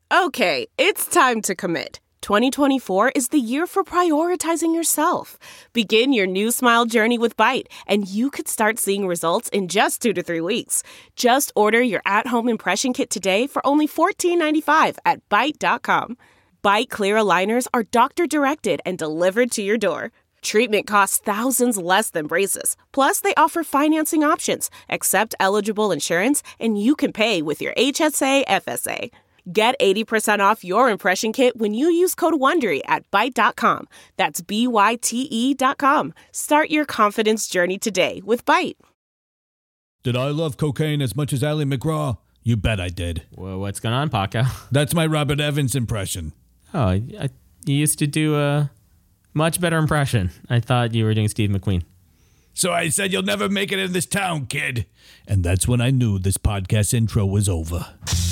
Okay, it's time to commit. 2024 is the year for prioritizing yourself. Begin your new smile journey with Byte, and you could start seeing results in just 2 to 3 weeks. Just order your at-home impression kit today for only $14.95 at Byte.com. Byte Clear aligners are doctor-directed and delivered to your door. Treatment costs thousands less than braces. Plus, they offer financing options, accept eligible insurance, and you can pay with your HSA FSA. Get 80% off your impression kit when you use code WONDERY at Byte.com. That's BYTE.com. Start your confidence journey today with Byte. Did I love cocaine as much as Ally McGraw? You bet I did. Well, what's going on, Paco? That's my Robert Evans impression. Oh, you used to do a much better impression. I thought you were doing Steve McQueen. So I said, you'll never make it in this town, kid. And that's when I knew this podcast intro was over.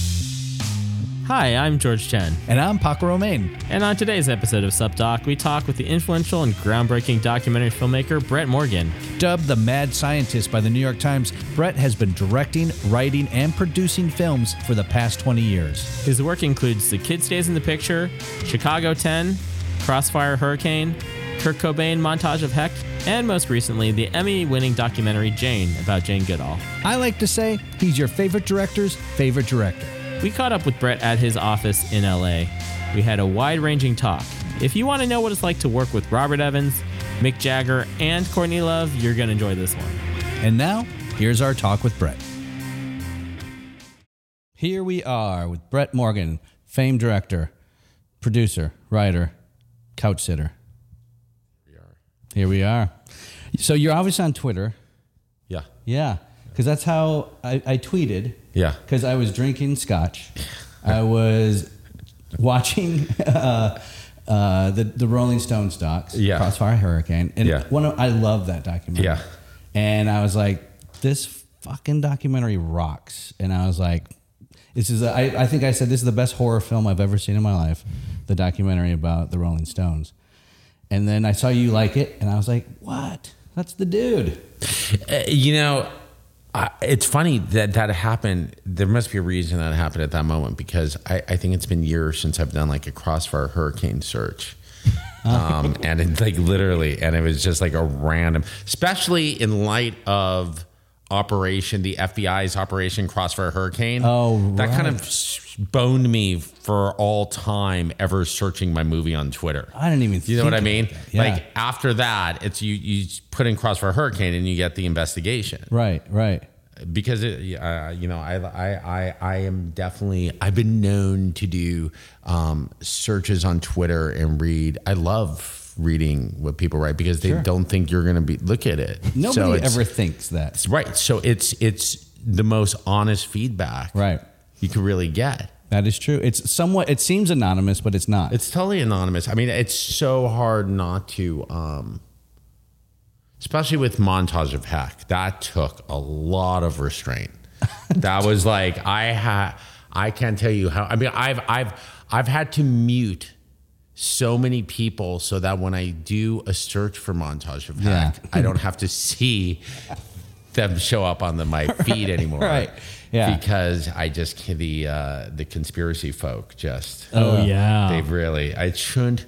Hi, I'm George Chen. And I'm Paco Romaine. And on today's episode of SupDoc, we talk with the influential and groundbreaking documentary filmmaker Brett Morgen. Dubbed the Mad Scientist by the New York Times, Brett has been directing, writing, and producing films for the past 20 years. His work includes The Kid Stays in the Picture, Chicago 10, Crossfire Hurricane, Kurt Cobain Montage of Heck, and most recently, the Emmy-winning documentary Jane about Jane Goodall. I like to say he's your favorite director's favorite director. We caught up with Brett at his office in LA. We had a wide-ranging talk. If you want to know what it's like to work with Robert Evans, Mick Jagger, and Courtney Love, you're going to enjoy this one. And now, here's our talk with Brett. Here we are with Brett Morgen, famed director, producer, writer, couch sitter. Here we are. So you're obviously on Twitter. Yeah. Yeah, because that's how I tweeted. Yeah. Because I was drinking scotch. I was watching the Rolling Stones docs, Crossfire Hurricane. And I love that documentary. Yeah. And I was like, this fucking documentary rocks. And I was like, I think I said this is the best horror film I've ever seen in my life, the documentary about the Rolling Stones. And then I saw you like it, and I was like, what? That's the dude. It's funny that happened. There must be a reason that happened at that moment, because I think it's been years since I've done like a Crossfire Hurricane search. And it literally, and it was just like a random, especially in light of the FBI's Operation Crossfire Hurricane. Oh, right. That kind of boned me for all time ever searching my movie on Twitter. I didn't even think You know what I mean? Yeah. Like after that, it's you put in Crossfire Hurricane and you get the investigation. Right. Because I am definitely, I've been known to do searches on Twitter and read. I love reading what people write because they don't think you're going to look at it. Nobody ever thinks that. Right. So it's the most honest feedback you could really get. That is true. It seems anonymous, but it's not. It's totally anonymous. I mean, it's so hard not to, especially with Montage of Heck. That took a lot of restraint. That was like, I can't tell you how, I mean, I've had to mute so many people so that when I do a search for Montage of Heck, I don't have to see them show up on my feed anymore. Right. Yeah. Because I just, the conspiracy folk just, they've really, it shouldn't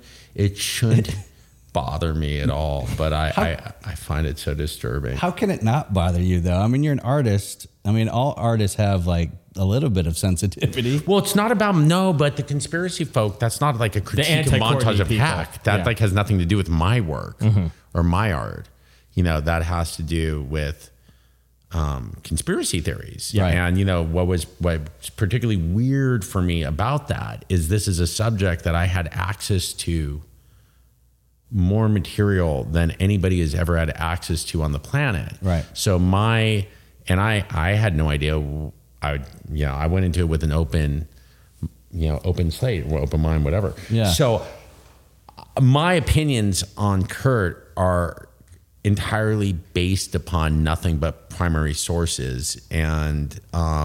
bother me at all, but I find it so disturbing. How can it not bother you though? I mean, you're an artist. I mean, all artists have like a little bit of sensitivity. Well, it's not about, but the conspiracy folk, that's not like a critique of Montage of Heck. That like has nothing to do with my work or my art. That has to do with conspiracy theories. Right. And what's particularly weird for me about that is this is a subject that I had access to more material than anybody has ever had access to on the planet. Right. So I had no idea. I went into it with an open slate, or open mind, whatever. Yeah. So my opinions on Kurt are entirely based upon nothing but primary sources and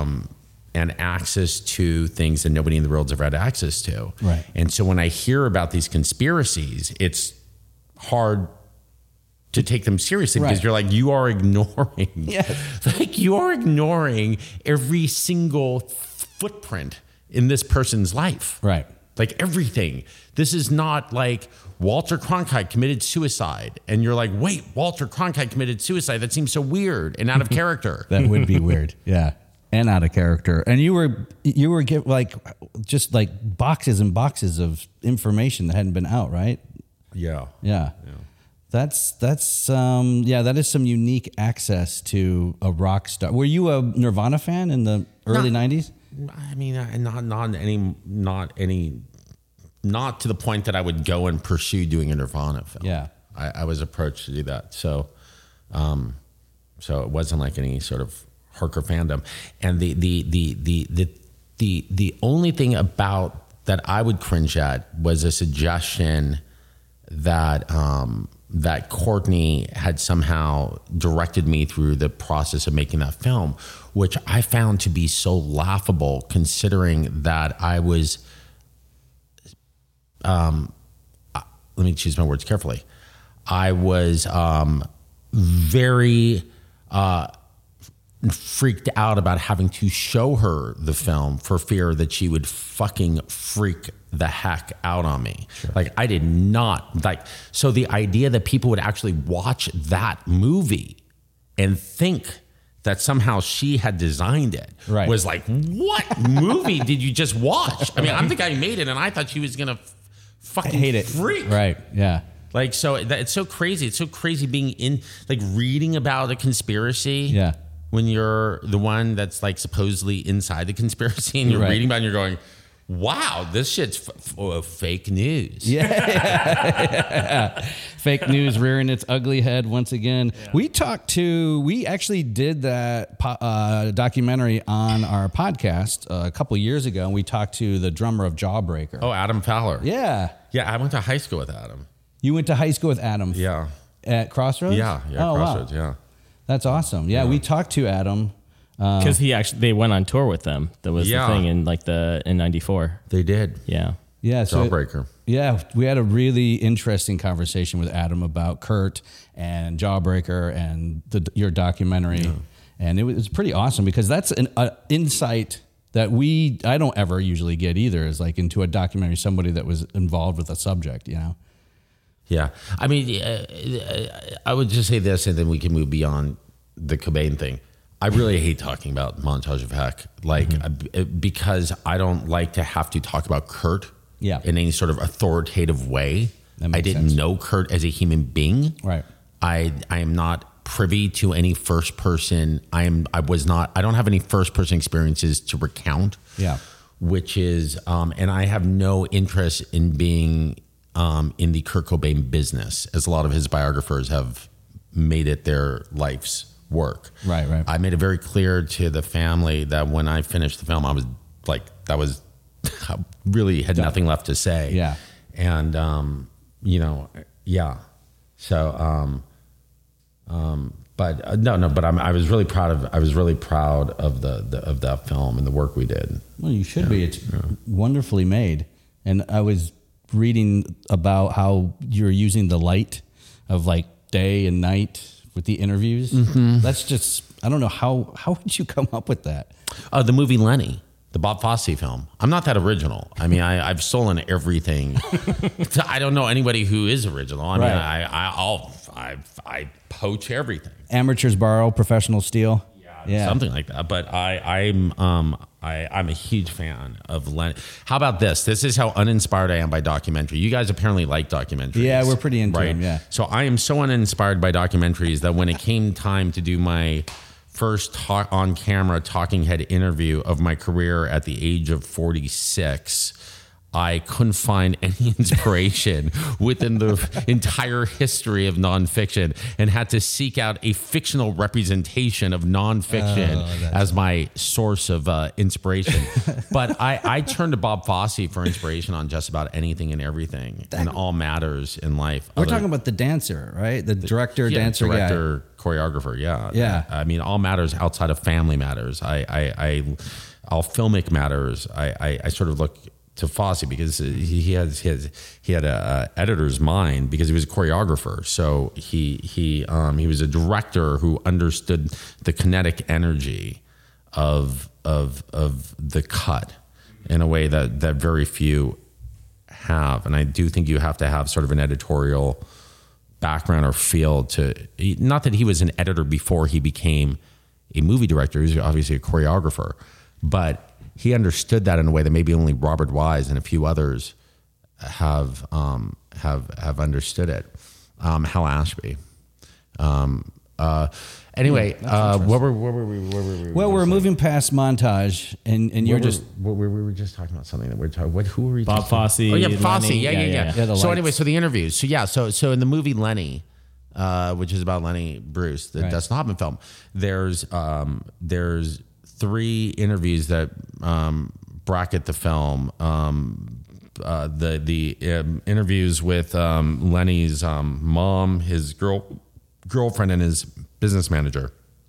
access to things that nobody in the world's ever had access to. Right. And so when I hear about these conspiracies, it's hard to take them seriously because you're like, you are ignoring, you are ignoring every single footprint in this person's life. Right. Like everything. This is not like Walter Cronkite committed suicide. And you're like, wait, Walter Cronkite committed suicide. That seems so weird and out of character. That would be weird. Yeah. And out of character. And you were like boxes and boxes of information that hadn't been out, right? Yeah. Yeah. That is some unique access to a rock star. Were you a Nirvana fan in the early 90s? I mean, not to the point that I would go and pursue doing a Nirvana film. Yeah. I was approached to do that. So it wasn't like any sort of hardcore fandom. And the only thing about that I would cringe at was a suggestion that that Courtney had somehow directed me through the process of making that film, which I found to be so laughable, considering that I was, let me choose my words carefully. I was very freaked out about having to show her the film for fear that she would fucking freak the heck out on me. Sure. Like I did not like, so the idea that people would actually watch that movie and think that somehow she had designed it was like, what movie did you just watch? I mean, I'm the guy who made it and I thought she was going to fucking hate it. Freak. Right. Yeah. Like, so it's so crazy. It's so crazy being in, like reading about a conspiracy. Yeah. When you're the one that's like supposedly inside the conspiracy and you're reading about it and you're going, wow, this shit's fake news. Yeah. Fake news rearing its ugly head once again. Yeah. We actually did that documentary on our podcast a couple years ago, and we talked to the drummer of Jawbreaker. Oh, Adam Fowler. Yeah. Yeah, I went to high school with Adam. You went to high school with Adam? Yeah. At Crossroads? Yeah, Crossroads, wow. Yeah. That's awesome. Yeah, we talked to Adam. Because they went on tour with them. That was the thing in in '94. They did. Yeah. Yeah. So Jawbreaker. We had a really interesting conversation with Adam about Kurt and Jawbreaker and your documentary. Yeah. And it was pretty awesome because that's an insight that I don't ever usually get either, is like into a documentary, somebody that was involved with a subject, you know? Yeah. I mean, I would just say this and then we can move beyond the Cobain thing. I really hate talking about Montage of Heck, because I don't like to have to talk about Kurt in any sort of authoritative way. I didn't know Kurt as a human being. Right. I am not privy to any first person. I don't have any first person experiences to recount. Yeah. Which is, and I have no interest in being in the Kurt Cobain business, as a lot of his biographers have made it their life's work. Right. I made it very clear to the family that when I finished the film, I was like, I really had nothing left to say. Yeah. And, yeah. So, but I was really proud of that film and the work we did. Well, you should be. It's wonderfully made. And I was reading about how you're using the light of like day and night with the interviews. Mm-hmm. That's just, I don't know, how would you come up with that? The movie Lenny, the Bob Fosse film. I'm not that original. I mean, I've stolen everything. I don't know anybody who is original. I mean, I poach everything. Amateurs borrow, professionals steal. Yeah, something like that. But I'm a huge fan of Lenny. How about this? This is how uninspired I am by documentary. You guys apparently like documentaries. Yeah, we're pretty into them, yeah. So I am so uninspired by documentaries that when it came time to do my first on camera talking head interview of my career at the age of 46, I couldn't find any inspiration within the entire history of nonfiction and had to seek out a fictional representation of nonfiction as my source of inspiration. But I turned to Bob Fosse for inspiration on just about anything and everything and all matters in life. We're talking about the dancer, right? The director, dancer, choreographer, yeah. Yeah. I mean, all matters outside of family matters. All filmic matters. I sort of look to Fosse because he had a editor's mind because he was a choreographer. So he was a director who understood the kinetic energy of the cut in a way that very few have. And I do think you have to have sort of an editorial background or field to, not that he was an editor before he became a movie director, he was obviously a choreographer, but he understood that in a way that maybe only Robert Wise and a few others have understood it. Hal Ashby. Anyway, where were we? Well, we're moving past montage, and you're we were just talking about something that we're talking. Who were we? Bob Fosse. Oh yeah, Fosse. Lenny. Yeah. the So lights. anyway, so the interviews. So in the movie Lenny, which is about Lenny Bruce, the Right. Dustin Hoffman film, there's 3 interviews that bracket the film. The interviews with Lenny's mom, his girlfriend, and his business manager.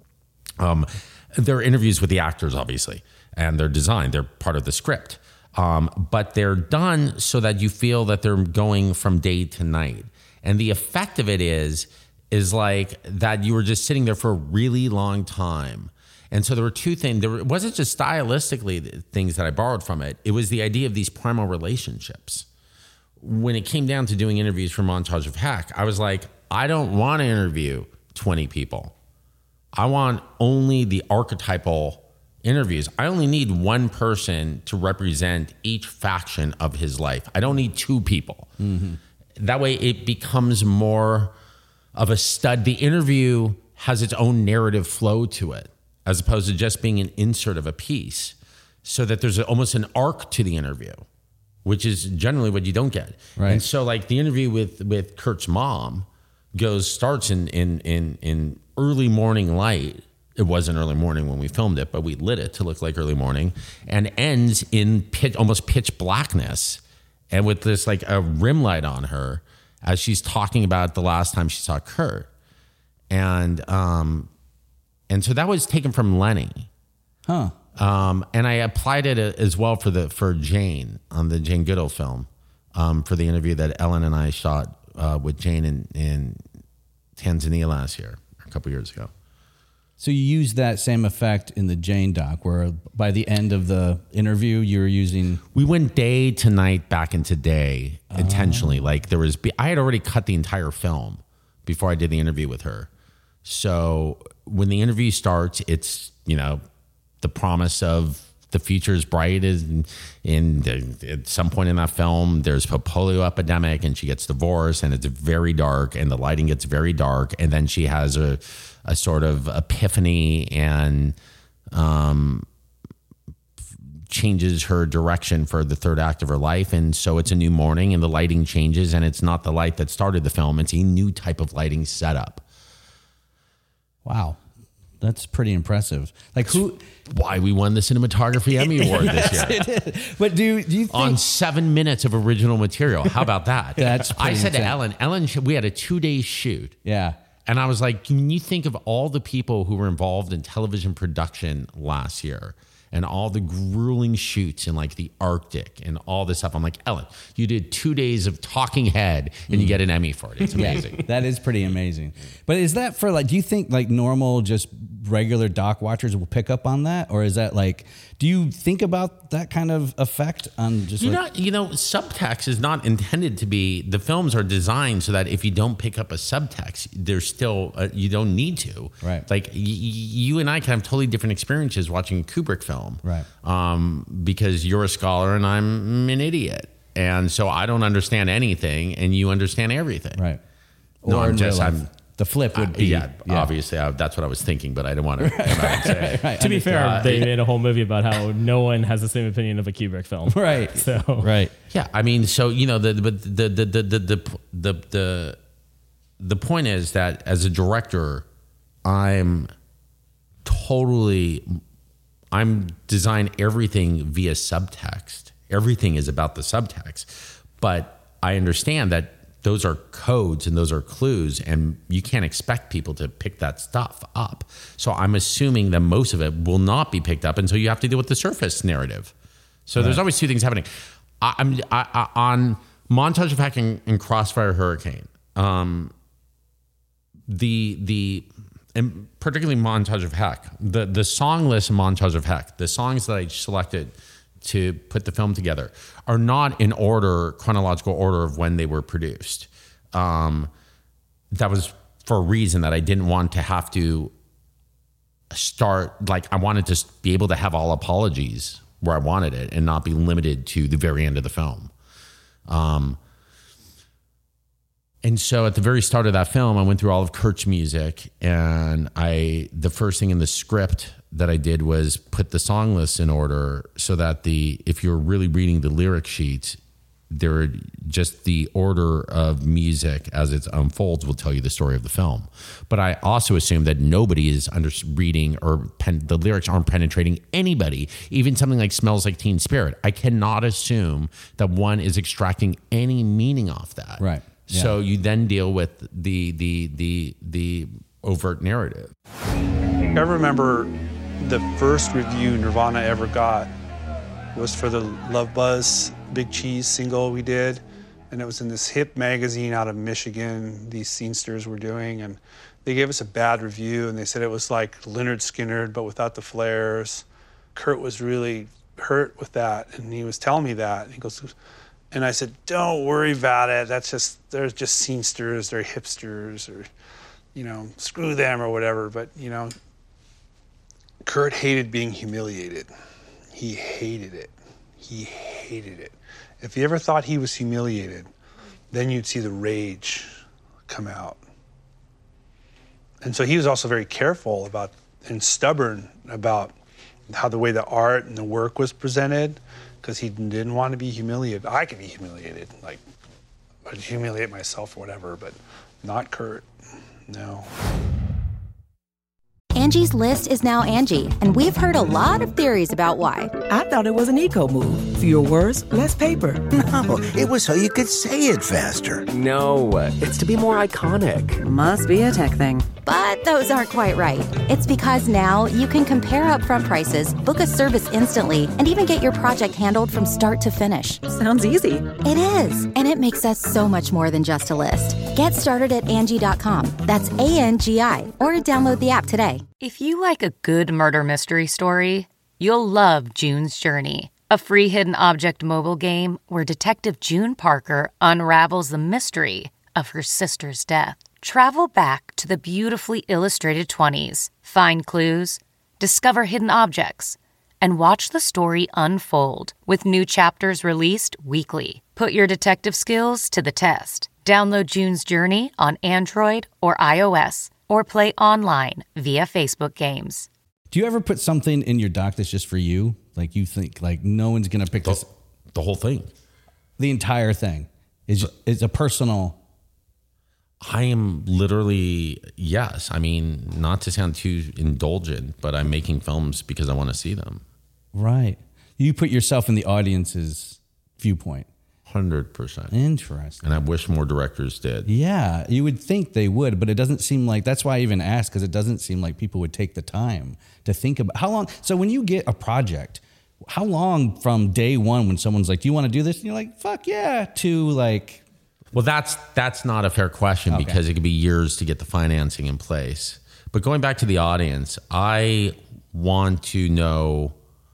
They're interviews with the actors, obviously, and they're designed. They're part of the script, but they're done so that you feel that they're going from day to night. And the effect of it is like that you were just sitting there for a really long time. And so there were 2 things. It wasn't just stylistically things that I borrowed from it. It was the idea of these primal relationships. When it came down to doing interviews for Montage of Heck, I was like, I don't want to interview 20 people. I want only the archetypal interviews. I only need one person to represent each faction of his life. I don't need 2 people. Mm-hmm. That way it becomes more of a stud. The interview has its own narrative flow to it, as opposed to just being an insert of a piece, so that there's almost an arc to the interview, which is generally what you don't get. Right. And so like the interview with Kurt's mom starts in early morning light. It wasn't early morning when we filmed it, but we lit it to look like early morning, and ends in almost pitch blackness, and with this like a rim light on her as she's talking about the last time she saw Kurt. And so that was taken from Lenny. huh? And I applied it as well for Jane on the Jane Goodall film, for the interview that Ellen and I shot with Jane in Tanzania last year, a couple years ago. So you used that same effect in the Jane doc, where by the end of the interview, you were using. We went day to night back into day intentionally. Like I had already cut the entire film before I did the interview with her. So when the interview starts, it's, the promise of the future is bright. At some point in that film, there's a polio epidemic and she gets divorced and it's very dark and the lighting gets very dark. And then she has a sort of epiphany and changes her direction for the third act of her life. And so it's a new morning and the lighting changes, and it's not the light that started the film. It's a new type of lighting setup. Wow, that's pretty impressive. Like who? Why we won the Cinematography Emmy Award this year. But do you think On 7 minutes of original material? How about that? That's I pretty said to intense. Ellen, we had a 2-day shoot. Yeah. And I was like, can you think of all the people who were involved in television production last year and all the grueling shoots in like the Arctic and all this stuff? I'm like, Ellen, you did 2 days of talking head and you get an Emmy for it. It's amazing. That is pretty amazing. But is that for like, do you think like normal, just regular doc watchers will pick up on that? Or is that like, do you think about that kind of effect on just subtext is not intended to be, the films are designed so that if you don't pick up a subtext, there's still, you don't need to. Right. Like you and I can have totally different experiences watching a Kubrick film. Right. Because you're a scholar and I'm an idiot. And so I don't understand anything and you understand everything. right? No, Or I'm in just, real life, the flip would be obviously that's what I was thinking, but I didn't want to come out and say it. Right. To be fair, they made a whole movie about how no one has the same opinion of a Kubrick film. Right. So Right. Yeah, I mean, so the point is that as a director, I'm design everything via subtext. Everything is about the subtext, but I understand that those are codes and those are clues, and you can't expect people to pick that stuff up. So I'm assuming that most of it will not be picked up, and so you have to deal with the surface narrative. So there's always 2 things happening. I'm on Montage of Heck and Crossfire Hurricane. And particularly Montage of Heck, the song list in Montage of Heck, the songs that I selected to put the film together are not in chronological order of when they were produced. That was for a reason that I didn't want to have to start, like I wanted to be able to have all apologies where I wanted it and not be limited to the very end of the film. And so at the very start of that film, I went through all of Kurt's music, and the first thing in the script that I did was put the song lists in order so that if you're really reading the lyric sheets, just the order of music as it unfolds will tell you the story of the film. But I also assume that nobody is reading or the lyrics aren't penetrating anybody, even something like Smells Like Teen Spirit. I cannot assume that one is extracting any meaning off that. Right. Yeah. So you then deal with the overt narrative. I remember the first review Nirvana ever got was for the Love Buzz Big Cheese single we did, and it was in this hip magazine out of Michigan these scenesters were doing, and they gave us a bad review, and they said it was like Lynyrd Skynyrd but without the flares. Kurt was really hurt with that, and he was telling me that, and he goes, and I said, don't worry about it, they're just scenesters, they're hipsters, or screw them or whatever. But Kurt hated being humiliated. He hated it. If he ever thought he was humiliated, then you'd see the rage come out. And so he was also very careful about and stubborn about how the way the art and the work was presented, because he didn't want to be humiliated. I could be humiliated, like I'd humiliate myself or whatever, but not Kurt, no. Angie's List is now Angie, and we've heard a lot of theories about why. I thought it was an eco move. Fewer words, less paper. No, it was so you could say it faster. No, it's to be more iconic. Must be a tech thing. But those aren't quite right. It's because now you can compare upfront prices, book a service instantly, and even get your project handled from start to finish. Sounds easy. It is, and it makes us so much more than just a list. Get started at Angie.com. That's ANGI, or download the app today. If you like a good murder mystery story, you'll love June's Journey, a free hidden object mobile game where Detective June Parker unravels the mystery of her sister's death. Travel back to the beautifully illustrated 20s, find clues, discover hidden objects, and watch the story unfold with new chapters released weekly. Put your detective skills to the test. Download June's Journey on Android or iOS, or play online via Facebook Games. Do you ever put something in your doc that's just for you? Like you think like no one's going to pick this? The whole thing. The entire thing is a personal. I am literally, yes. I mean, not to sound too indulgent, but I'm making films because I want to see them. Right. You put yourself in the audience's viewpoint. 100%. Interesting. And I wish more directors did. Yeah, you would think they would, but it doesn't seem like, that's why I even asked, because it doesn't seem like people would take the time to think about how long. So when you get a project, how long from day one when someone's like, do you want to do this? And you're like, fuck yeah, to like. Well, that's not a fair question, because it could be years to get the financing in place. But going back to the audience, I want to know,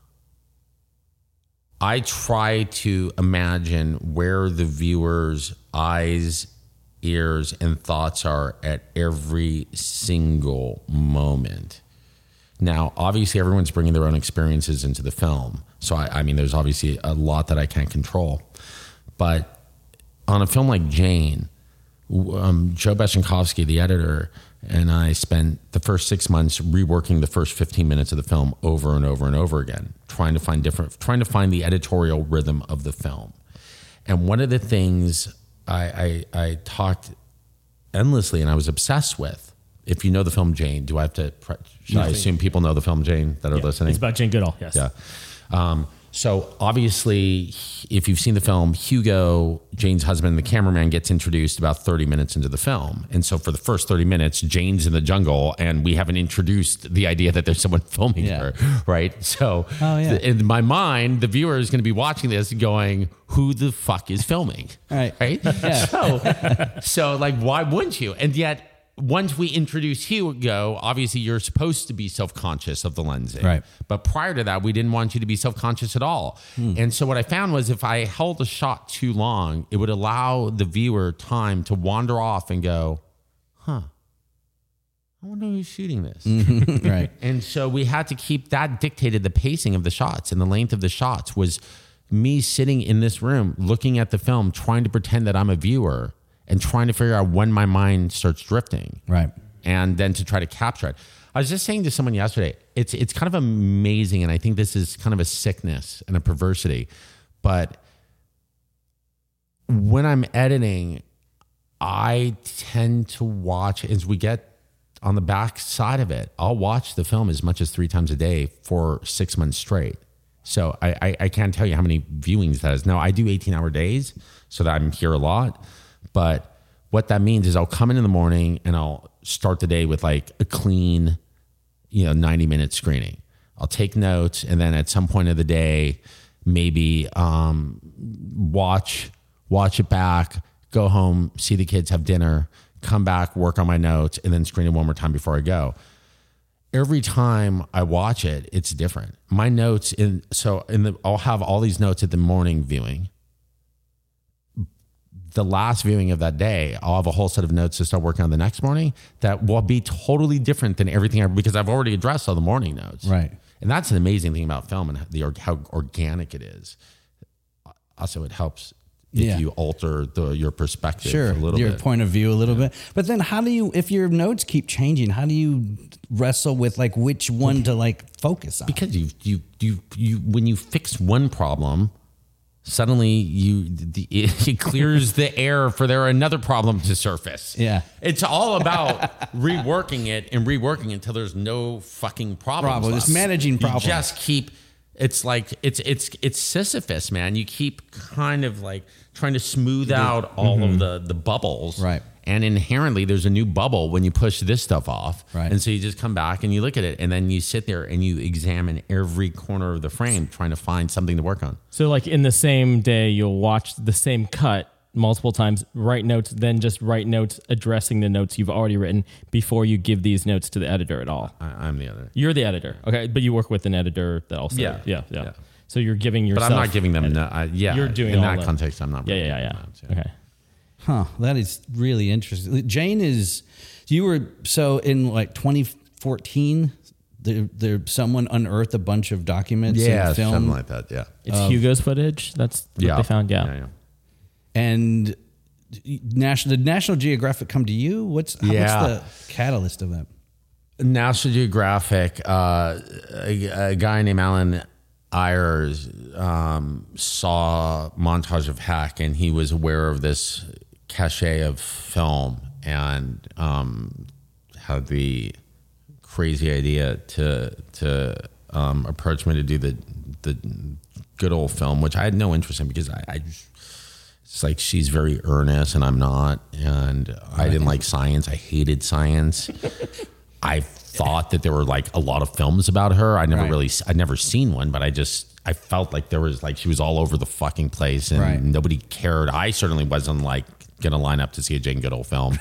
I try to imagine where the viewer's eyes, ears, and thoughts are at every single moment. Now, obviously, everyone's bringing their own experiences into the film. So, I mean, there's obviously a lot that I can't control. But on a film like Jane, Joe Beshenkovsky, the editor, and I spent the first 6 months reworking the first 15 minutes of the film over and over and over again, trying to find the editorial rhythm of the film. And one of the things I talked endlessly and I was obsessed with, if you know the film Jane, do I have to, should I assume people know the film Jane that are listening? It's about Jane Goodall, yes. Yeah. So obviously, if you've seen the film, Hugo, Jane's husband, the cameraman, gets introduced about 30 minutes into the film. And so for the first 30 minutes, Jane's in the jungle and we haven't introduced the idea that there's someone filming her, right? So in my mind, the viewer is going to be watching this going, who the fuck is filming? Right? Yeah. So like, why wouldn't you? And yet once we introduce Hugo, obviously you're supposed to be self-conscious of the lensing. Right. But prior to that, we didn't want you to be self-conscious at all. And so what I found was if I held a shot too long, it would allow the viewer time to wander off and go, I wonder who's shooting this. Right. And so we had to keep that dictated the pacing of the shots, and the length of the shots was me sitting in this room looking at the film, trying to pretend that I'm a viewer and trying to figure out when my mind starts drifting. Right. And then to try to capture it. I was just saying to someone yesterday, it's kind of amazing, and I think this is kind of a sickness and a perversity, but when I'm editing, I tend to watch, as we get on the back side of it, I'll watch the film as much as 3 times a day for 6 months straight. So I can't tell you how many viewings that is. Now, I do 18-hour days, so that I'm here a lot. But what that means is I'll come in the morning and I'll start the day with like a clean, 90-minute screening. I'll take notes, and then at some point of the day, maybe watch it back, go home, see the kids, have dinner, come back, work on my notes, and then screen it one more time before I go. Every time I watch it, it's different. My notes I'll have all these notes at the morning viewing. The last viewing of that day, I'll have a whole set of notes to start working on the next morning that will be totally different than everything because I've already addressed all the morning notes. Right. And that's an amazing thing about film and how organic it is. Also, it helps if you alter your perspective a little bit. Your point of view a little bit. But then how do you, if your notes keep changing, how do you wrestle with like which one to like focus on? Because you when you fix one problem, suddenly it clears the air for another problem to surface. Yeah. It's all about reworking it until there's no fucking problems left. Just managing problems. You just keep, it's like, it's Sisyphus, man. You keep kind of like trying to smooth out all of the bubbles. Right. And inherently there's a new bubble when you push this stuff off. Right. And so you just come back and you look at it, and then you sit there and you examine every corner of the frame trying to find something to work on. So like in the same day, you'll watch the same cut multiple times, write notes, then just write notes addressing the notes you've already written before you give these notes to the editor at all. I'm the editor. You're the editor. Okay. But you work with an editor that also. Yeah. So you're giving yourself. But I'm not giving them. You're doing in that context. I'm not. Yeah. Notes, Okay. Huh. That is really interesting. Jane you were, so in like 2014, someone unearthed a bunch of documents and film. Something like that. Yeah. It's Hugo's footage. That's what they found. Yeah. And the National Geographic come to you? What's the catalyst of that? National Geographic, a guy named Alan Ayers saw Montage of Heck, and he was aware of this cache of film and had the crazy idea to approach me to do the good old film, which I had no interest in because it's like she's very earnest and I'm not, and I didn't like science. I hated science. I thought that there were like a lot of films about her. I'd never seen one, but I felt like there was like she was all over the fucking place and nobody cared. I certainly wasn't like gonna line up to see a Jane Goodall film.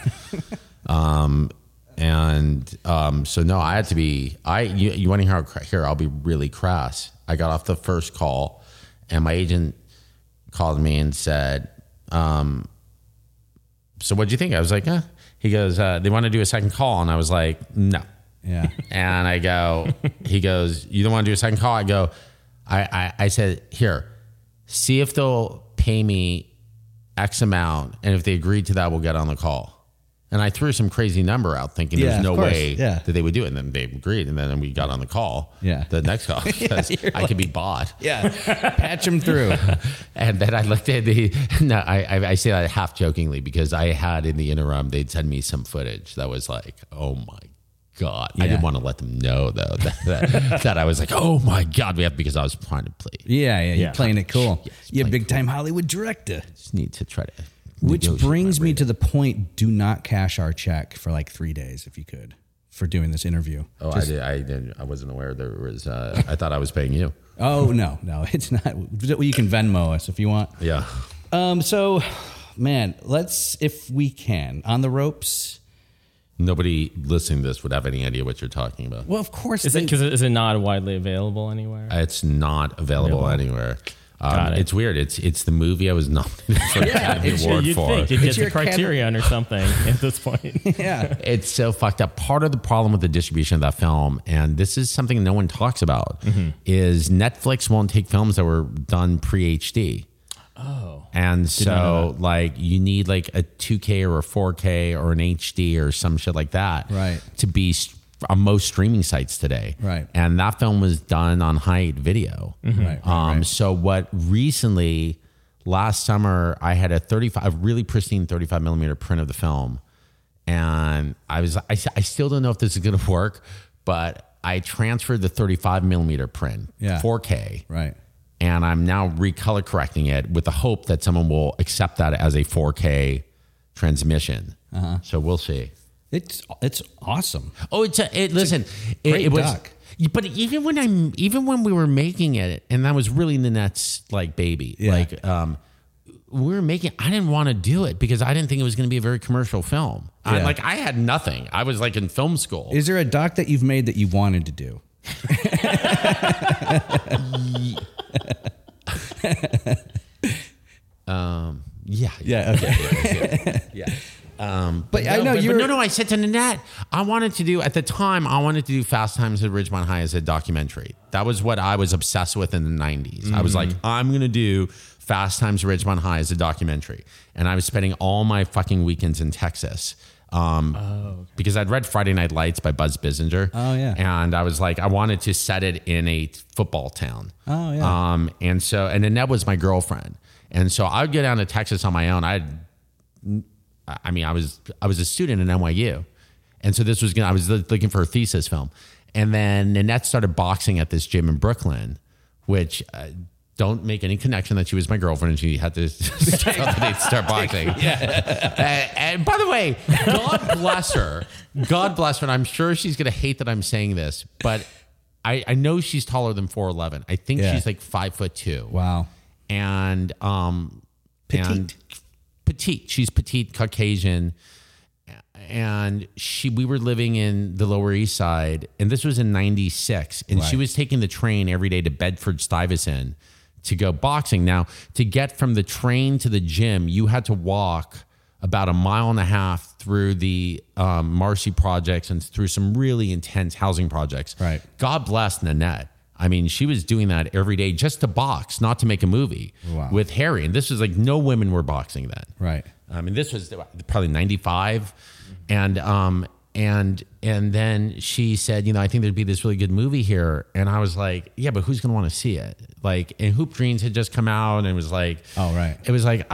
So no, I had to be. You want to hear here? I'll be really crass. I got off the first call, and my agent called me and said, "So what'd you think?" I was like, "Eh." He goes, "They want to do a second call," and I was like, "No." Yeah. And I go, he goes, "You don't want to do a second call?" I go, I said, "Here, see if they'll pay me X amount, and if they agreed to that, we'll get on the call." And I threw some crazy number out thinking there's no way that they would do it. And then they agreed. And then we got on the call, the next call, because I could be bought. Yeah, patch them through. And then I looked at I say that half jokingly because I had in the interim, they'd send me some footage that was like, oh my God. I didn't want to let them know though that I was like, oh my God, because I was trying to play. Yeah. You're playing it cool. You're a big time Hollywood director. Just need to try to. Which brings me to the point, do not cash our check for like 3 days if you could for doing this interview. Oh, I wasn't aware there was, I thought I was paying you. Oh, no, it's not. You can Venmo us if you want. Yeah. So, man, let's, if we can, On the Ropes, Nobody listening to this would have any idea what you're talking about. Well, of course. Is it not widely available anywhere? It's not available anywhere. It's weird. It's the movie I was nominated for an Academy Award you'd for. think you'd get the Criterion or something at this point. Yeah. It's so fucked up. Part of the problem with the distribution of that film, and this is something no one talks about, is Netflix won't take films that were done pre-HD. Oh. And so like you need like a 2K or a 4K or an HD or some shit like that to be on most streaming sites today. Right. And that film was done on high video. Right. So what recently, last summer, I had a really pristine 35 millimeter print of the film. And I still don't know if this is going to work, but I transferred the 35 millimeter print, 4K. Right. And I'm now recolor correcting it with the hope that someone will accept that as a 4K transmission. So we'll see. It's awesome. Oh, listen, it was. doc. But even when we were making it, and that was really Nanette's like baby, like we were making. I didn't want to do it because I didn't think it was going to be a very commercial film. Yeah. I had nothing. I was like in film school. Is there a doc that you've made that you wanted to do? Yeah. Okay. Yeah. But I know you're. No. I said to Nanette, I wanted to do Fast Times at Ridgemont High as a documentary. That was what I was obsessed with in the 90s. I was like, I'm going to do Fast Times at Ridgemont High as a documentary. And I was spending all my fucking weekends in Texas. Because I'd read Friday Night Lights by Buzz Bissinger. Oh, yeah. And I was like, I wanted to set it in a football town. Oh, yeah. And Nanette was my girlfriend. And so I would go down to Texas on my own. I was a student at NYU. And so I was looking for a thesis film. And then Nanette started boxing at this gym in Brooklyn, which don't make any connection that she was my girlfriend and she had to start boxing. And by the way, God bless her. God bless her. And I'm sure she's going to hate that I'm saying this, but I know she's taller than 4'11". I think she's like 5'2". Wow. And petite. Petite. She's petite, Caucasian. And we were living in the Lower East Side, and this was in 96. And she was taking the train every day to Bedford-Stuyvesant to go boxing. Now, to get from the train to the gym, you had to walk about 1.5 miles through the Marcy projects and through some really intense housing projects. Right. God bless Nanette. I mean, she was doing that every day just to box, not to make a movie with Harry. And this was like no women were boxing then. Right. I mean, this was probably 95. And then she said, I think there'd be this really good movie here. And I was like, yeah, but who's going to want to see it? Like, and Hoop Dreams had just come out and it was like, oh, right. It was like,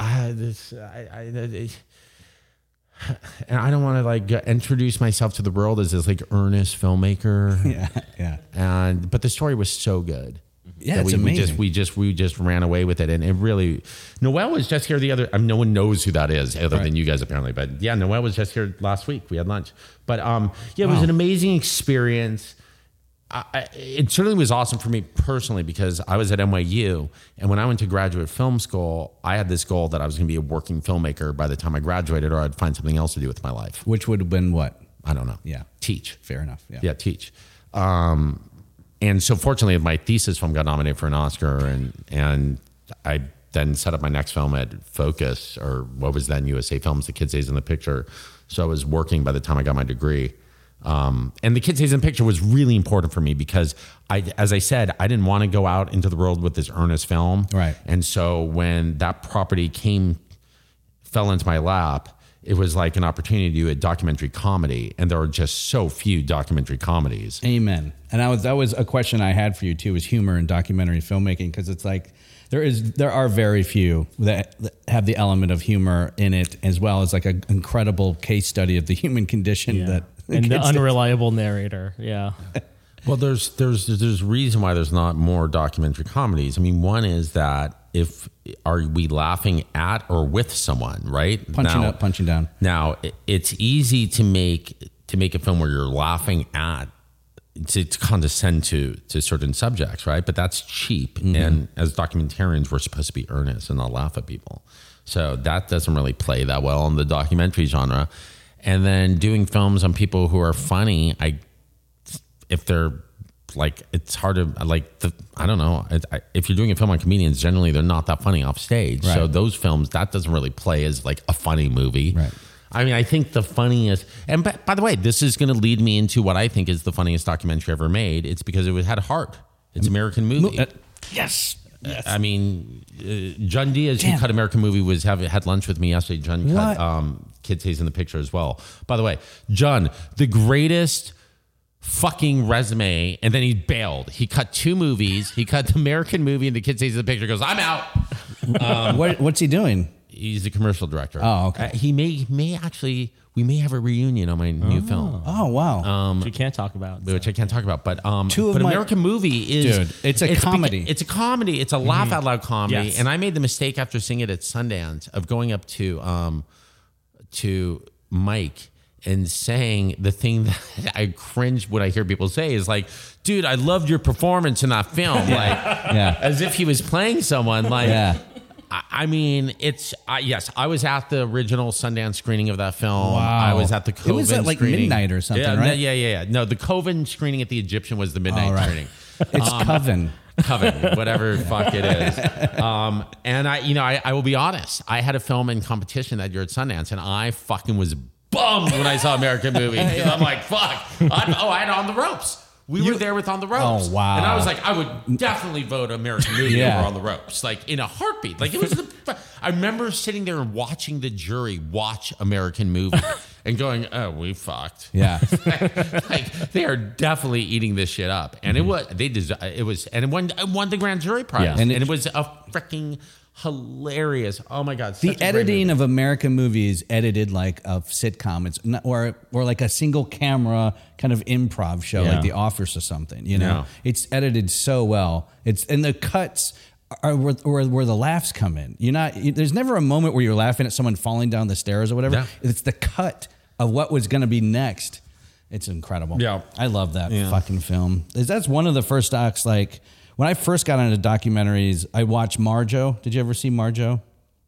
and I don't want to like introduce myself to the world as this like earnest filmmaker. Yeah. But the story was so good. Yeah, it's amazing. We just ran away with it, and it really. Noelle was just here the other. No one knows who that is other than you guys apparently. But yeah, Noelle was just here last week. We had lunch. But it was an amazing experience. It certainly was awesome for me personally because I was at NYU, and when I went to graduate film school, I had this goal that I was going to be a working filmmaker by the time I graduated, or I'd find something else to do with my life. Which would have been what? I don't know. Yeah, teach. Fair enough. Yeah, teach. And so fortunately, my thesis film got nominated for an Oscar, and I then set up my next film at Focus, or what was then USA Films, The Kid Stays in the Picture. So I was working by the time I got my degree. And The Kid Stays in the Picture was really important for me because, as I said, I didn't want to go out into the world with this earnest film. Right. And so when that property fell into my lap, it was like an opportunity to do a documentary comedy, and there are just so few documentary comedies. Amen. And that was a question I had for you too: is humor in documentary filmmaking? Because it's like there are very few that have the element of humor in it, as well as like an incredible case study of the human condition and the unreliable narrator. Yeah. Well, there's reason why there's not more documentary comedies. I mean, one is that are we laughing at or with someone, right? Punching up, punching down. Now, it's easy to make a film where you're laughing at, to condescend to certain subjects, right? But that's cheap. Mm-hmm. And as documentarians, we're supposed to be earnest and not laugh at people. So that doesn't really play that well in the documentary genre. and then doing films on people who are funny. If they're like, it's hard to I don't know. If you're doing a film on comedians, generally they're not that funny off stage. Right. So those films, that doesn't really play as like a funny movie. Right. I mean, I think the funniest, and by the way, this is going to lead me into what I think is the funniest documentary ever made. It's because it had heart. It's American Movie. Yes. I mean, John Diaz, who cut American Movie, had lunch with me yesterday. John cut Kid Stays in the Picture as well. By the way, John, the greatest fucking resume, and then he bailed. He cut 2 movies. He cut the American Movie and the Kid Stays in the Picture. Goes, I'm out. What's he doing? He's the commercial director. Oh, okay. He may actually, we may have a reunion on my new film. Oh, wow. Which you can't talk about. Which I can't talk about. But but American Movie is... Dude, it's a comedy. It's a comedy. It's a laugh out loud comedy. Yes. And I made the mistake after seeing it at Sundance of going up to Mike and saying the thing that I cringe when I hear people say is like, dude, I loved your performance in that film. As if he was playing someone. I mean, yes, I was at the original Sundance screening of that film. Wow. I was at the Coven It was at like screening. midnight or something, right? Yeah. No, the Coven screening at the Egyptian was the midnight screening. It's Coven. Whatever fuck it is. And I will be honest. I had a film in competition that year at Sundance, and I fucking was bummed when I saw American Movie. Because I'm like, fuck. I had On the Ropes. We were there with On the Ropes. Oh, wow. And I was like, I would definitely vote American Movie over On the Ropes. Like, in a heartbeat. Like, it was I remember sitting there and watching the jury watch American Movie and going, oh, we fucked. Yeah. Like, they are definitely eating this shit up. And it won the grand jury prize. Yeah. And it was a freaking hilarious. Oh my God. The editing of American Movies edited like a sitcom. It's not, or like a single camera kind of improv show, like The Office or something, you know? Yeah. It's edited so well. And the cuts are where the laughs come in. There's never a moment where you're laughing at someone falling down the stairs or whatever. Yeah. It's the cut of what was going to be next. It's incredible. Yeah. I love that fucking film. That's one of the first docs, like, when I first got into documentaries, I watched Marjo. Did you ever see Marjo?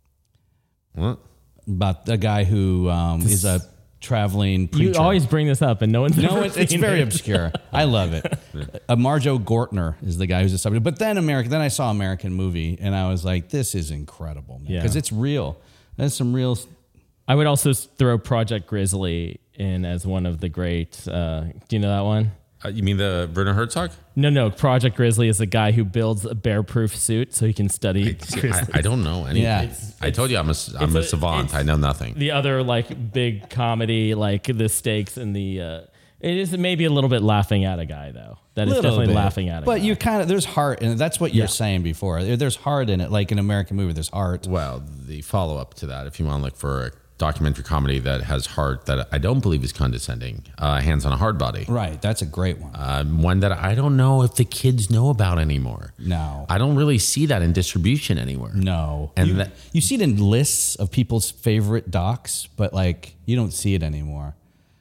What? About the guy who is a traveling preacher. You always bring this up, and no one's ever it's seen very it. obscure. I love it. Marjo Gortner is the guy who's a subject. But then I saw American Movie, and I was like, this is incredible, man. Because it's real. There's some real... I would also throw Project Grizzly in as one of the great... do you know that one? You mean the Werner Herzog? No. Project Grizzly is the guy who builds a bear-proof suit so he can study grizzlies. I don't know anything. Yeah. I told you I'm a savant. I know nothing. The other like big comedy, like the stakes and the... it is maybe a little bit laughing at a guy, though. That is definitely laughing at a guy. But you there's heart, and that's what you're saying before. There's heart in it, like in American Movie, there's heart. Well, the follow-up to that, if you want to look for a documentary comedy that has heart that I don't believe is condescending, Hands on a Hard Body. Right, that's a great one. One that I don't know if the kids know about anymore. No. I don't really see that in distribution anywhere. No. And you see it in lists of people's favorite docs, but like you don't see it anymore.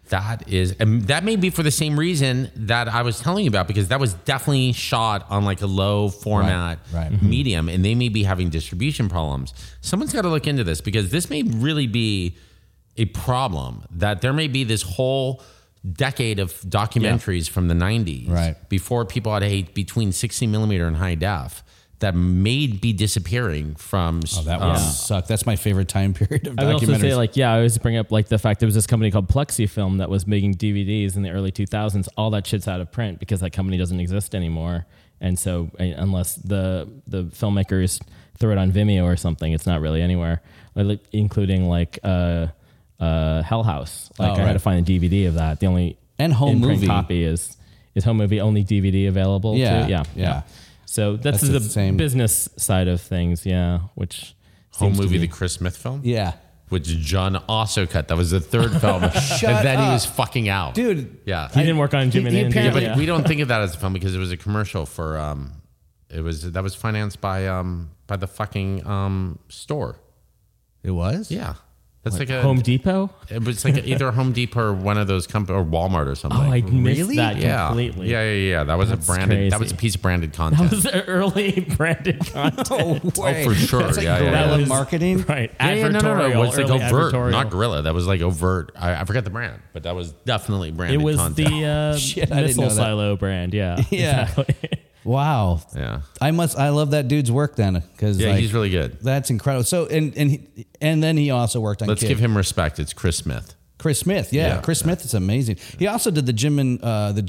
That may be for the same reason that I was telling you about, because that was definitely shot on like a low format medium, and they may be having distribution problems. Someone's got to look into this, because this may really be a problem, that there may be this whole decade of documentaries from the 90s before people had between 60 millimeter and high def that may be disappearing from... Oh, that would suck. That's my favorite time period of documentaries. I would also say, I always bring up like the fact there was this company called Plexifilm that was making DVDs in the early 2000s. All that shit's out of print because that company doesn't exist anymore. And so unless the filmmakers throw it on Vimeo or something, it's not really anywhere, including like Hell House. I had to find a DVD of that. The only Home in-print Movie copy is Home Movie only DVD available too? Yeah. So that's the same business side of things, which Home Movie, the Chris Smith film? Yeah. Which John also cut. That was the third film. And then he was fucking out. Dude. Yeah. He didn't work on Jim and Andy. But we don't think of that as a film because it was a commercial for, that was financed by the fucking store. It was? Yeah. That's like a Home Depot. It was like either Home Depot or one of those companies, or Walmart or something. Oh, I missed that completely. Yeah. That was That's a branded. crazy. That was a piece of branded content. That was early branded content. Oh, for sure. That's like yeah. guerrilla marketing. Right. No. It was like early overt, advertorial. not guerrilla. That was like overt. I forget the brand, but that was definitely branded It was content. the Shit, I didn't know missile that. silo brand. Yeah. Yeah. Exactly. Wow. Yeah. I love that dude's work then, because he's really good. That's incredible. So and then he also worked on. Let's Kid. give him respect. It's Chris Smith. Chris Smith, yeah. Chris Smith is amazing. He also did the Jim and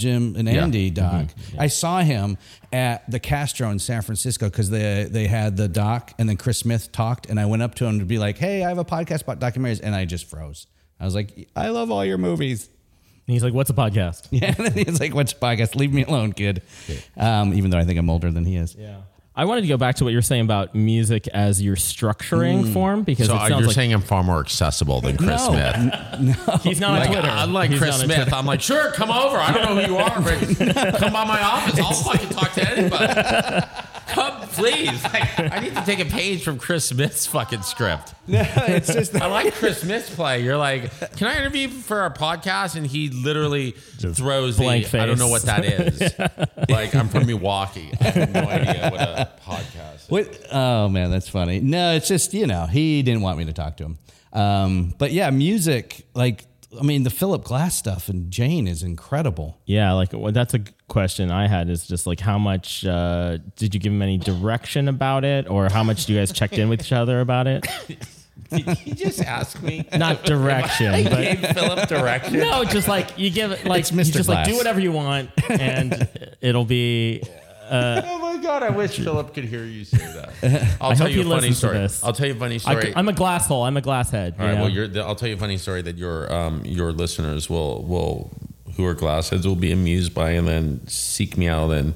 Andy doc. Mm-hmm. I saw him at the Castro in San Francisco because they had the doc, and then Chris Smith talked, and I went up to him to be like, "Hey, I have a podcast about documentaries," and I just froze. I was like, "I love all your movies." And he's like, "What's a podcast?" Yeah, and then he's like, "What's a podcast? Leave me alone, kid." Even though I think I'm older than he is. Yeah. I wanted to go back to what you're saying about music as your structuring form, because So it sounds you're like saying I'm far more accessible than Chris Smith. he's not on Twitter. Unlike He's Chris not on Smith, Twitter. I'm like, sure, come over. I don't know who you are, but come by my office. I'll fucking talk to anybody. Come, please. Like, I need to take a page from Chris Smith's fucking script. No, it's just I like Chris Smith's play. You're like, can I interview you for our podcast? And he literally throws blank I face. don't know what that is. Like, I'm from Milwaukee. I have no idea what a podcast is. What? Oh man, that's funny. No, it's just he didn't want me to talk to him. But yeah, music. Like, I mean, the Philip Glass stuff and Jane is incredible. Yeah, like that's a question I had, is just like, how much did you give him any direction about it, or how much do you guys checked in with each other about it? Did you just ask me? Not direction, I but gave Philip direction. no, just like you give it, like It's you Mr. just like Glass. do whatever you want, and it'll be. Oh my God! I wish Philip could hear you say that. I'll tell hope you he a funny listens to story. this. I'll tell you a funny story. I'm a glass hole. I'm a glass head. All right. you know? Well, I'll tell you a funny story that your listeners will who are glassheads will be amused by, and then seek me out, and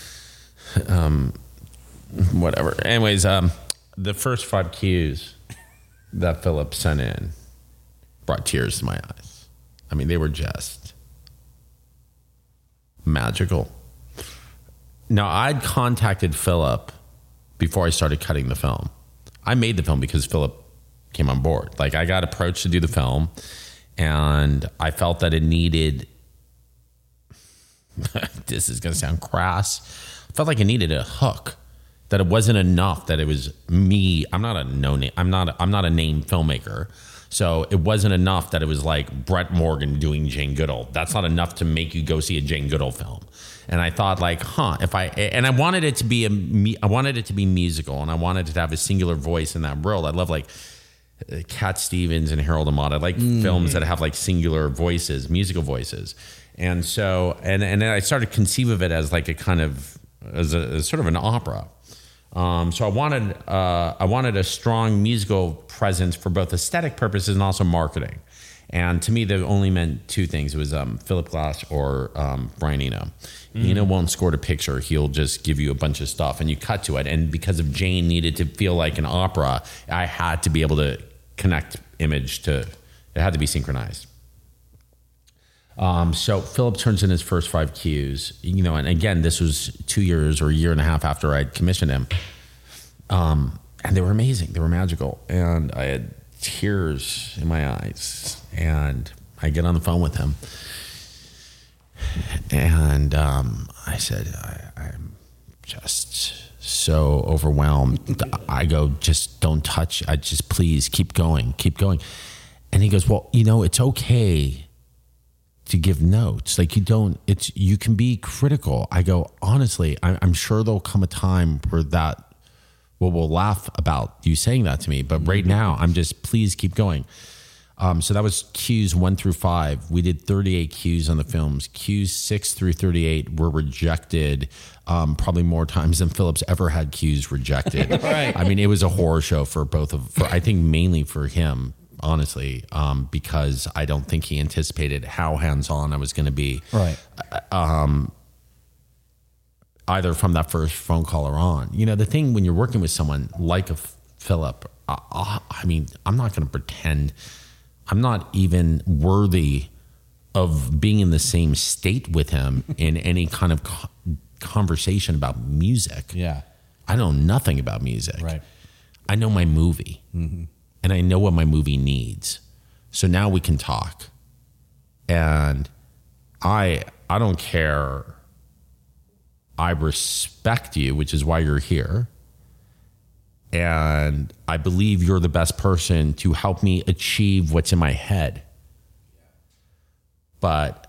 whatever. Anyways, the first 5 cues that Philip sent in brought tears to my eyes. I mean, they were just magical. Now, I'd contacted Philip before I started cutting the film. I made the film because Philip came on board. Like, I got approached to do the film, and I felt that it needed, this is going to sound crass, I felt like it needed a hook, that it wasn't enough that it was me. I'm not a no-name, I'm not a name filmmaker. So it wasn't enough that it was like Brett Morgan doing Jane Goodall. That's not enough to make you go see a Jane Goodall film. And I thought, like, I wanted it to be musical, and I wanted it to have a singular voice in that world. I love like Cat Stevens and Harold Amott. I like films that have like singular voices, musical voices. And so, and then I started to conceive of it as like as sort of an opera. So I wanted a strong musical presence for both aesthetic purposes and also marketing. And to me, that only meant 2 things. It was Philip Glass or Brian Eno. Eno won't score a picture. He'll just give you a bunch of stuff, and you cut to it. And because of Jane needed to feel like an opera, I had to be able to connect image to, it had to be synchronized. So Philip turns in his first 5 cues, and again, this was 2 years or a year and a half after I'd commissioned him. And they were amazing. They were magical. And I had tears in my eyes, and I get on the phone with him, and I said, I'm just so overwhelmed. I go, just don't touch. I just, please keep going. And he goes, well, it's okay to give notes. Like, you can be critical. I go, honestly, I'm sure there'll come a time where we'll laugh about you saying that to me. But right now, I'm just, please keep going. So that was cues 1 through 5. We did 38 cues on the films. Cues 6 through 38 were rejected probably more times than Philip's ever had cues rejected. Right. I mean, it was a horror show for I think mainly for him, honestly, because I don't think he anticipated how hands-on I was going to be. Right. Either from that first phone call or on. The thing when you're working with someone like a Philip, I mean, I'm not going to pretend I'm not even worthy of being in the same state with him in any kind of conversation about music. Yeah. I know nothing about music. Right. I know my movie. and I know what my movie needs. So now we can talk. And I don't care. I respect you, which is why you're here. And I believe you're the best person to help me achieve what's in my head. But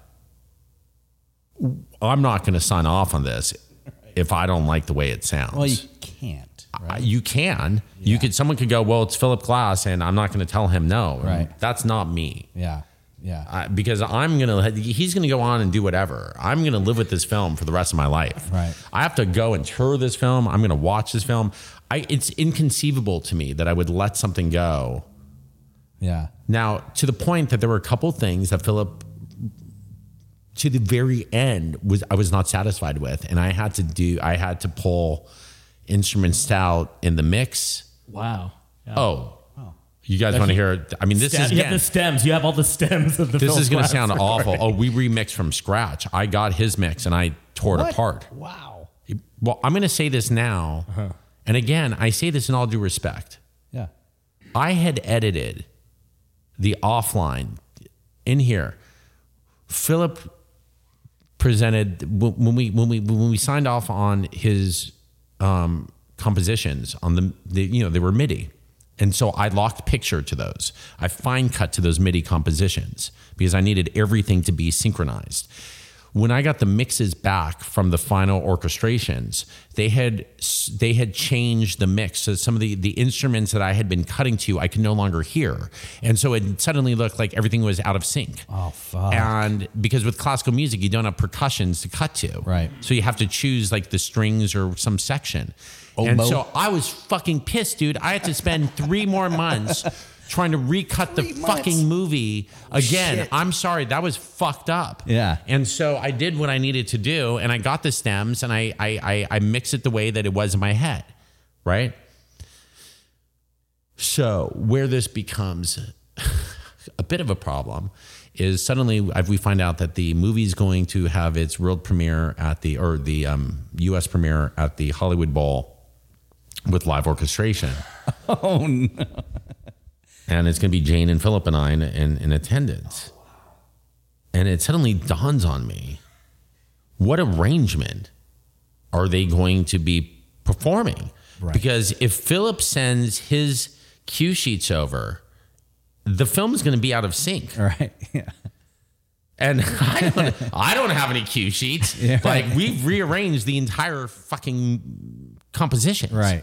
I'm not going to sign off on this if I don't like the way it sounds. Well, you can't. Right? You can. Yeah. Someone could go, well, it's Philip Glass, and I'm not going to tell him no. Right. That's not me. Yeah. Yeah. Because he's going to go on and do whatever. I'm going to live with this film for the rest of my life. Right. I have to go and tour this film. I'm going to watch this film. It's inconceivable to me that I would let something go. Yeah. Now, to the point that there were a couple things that Philip, to the very end, I was not satisfied with. And I had to pull instruments out in the mix. Wow. Yeah. Oh. You guys want to hear? I mean, this is you have the stems. You have all the stems of the. This is going to sound awful. Oh, we remixed from scratch. I got his mix and I tore it apart. Wow. Well, I'm going to say this now, and again, I say this in all due respect. Yeah. I had edited the offline in here. Philip presented when we signed off on his compositions on they were MIDI. And so I locked picture to those. I fine cut to those MIDI compositions because I needed everything to be synchronized. When I got the mixes back from the final orchestrations, they had changed the mix. So some of the instruments that I had been cutting to, I could no longer hear. And so it suddenly looked like everything was out of sync. Oh, fuck. And because with classical music, you don't have percussions to cut to. Right. So you have to choose like the strings or some section. And so I was fucking pissed, dude. I had to spend 3 more months trying to recut the fucking movie again. Shit. I'm sorry, that was fucked up. Yeah. And so I did what I needed to do, and I got the stems, and I mixed it the way that it was in my head, right? So where this becomes a bit of a problem is suddenly we find out that the movie's going to have its world premiere at the U.S. premiere at the Hollywood Bowl with live orchestration. Oh, no. And it's going to be Jane and Philip and I in attendance. And it suddenly dawns on me, what arrangement are they going to be performing? Right. Because if Philip sends his cue sheets over, the film is going to be out of sync. Right. Yeah. And I don't have any cue sheets. Yeah, right. Like, we've rearranged the entire fucking compositions. Right.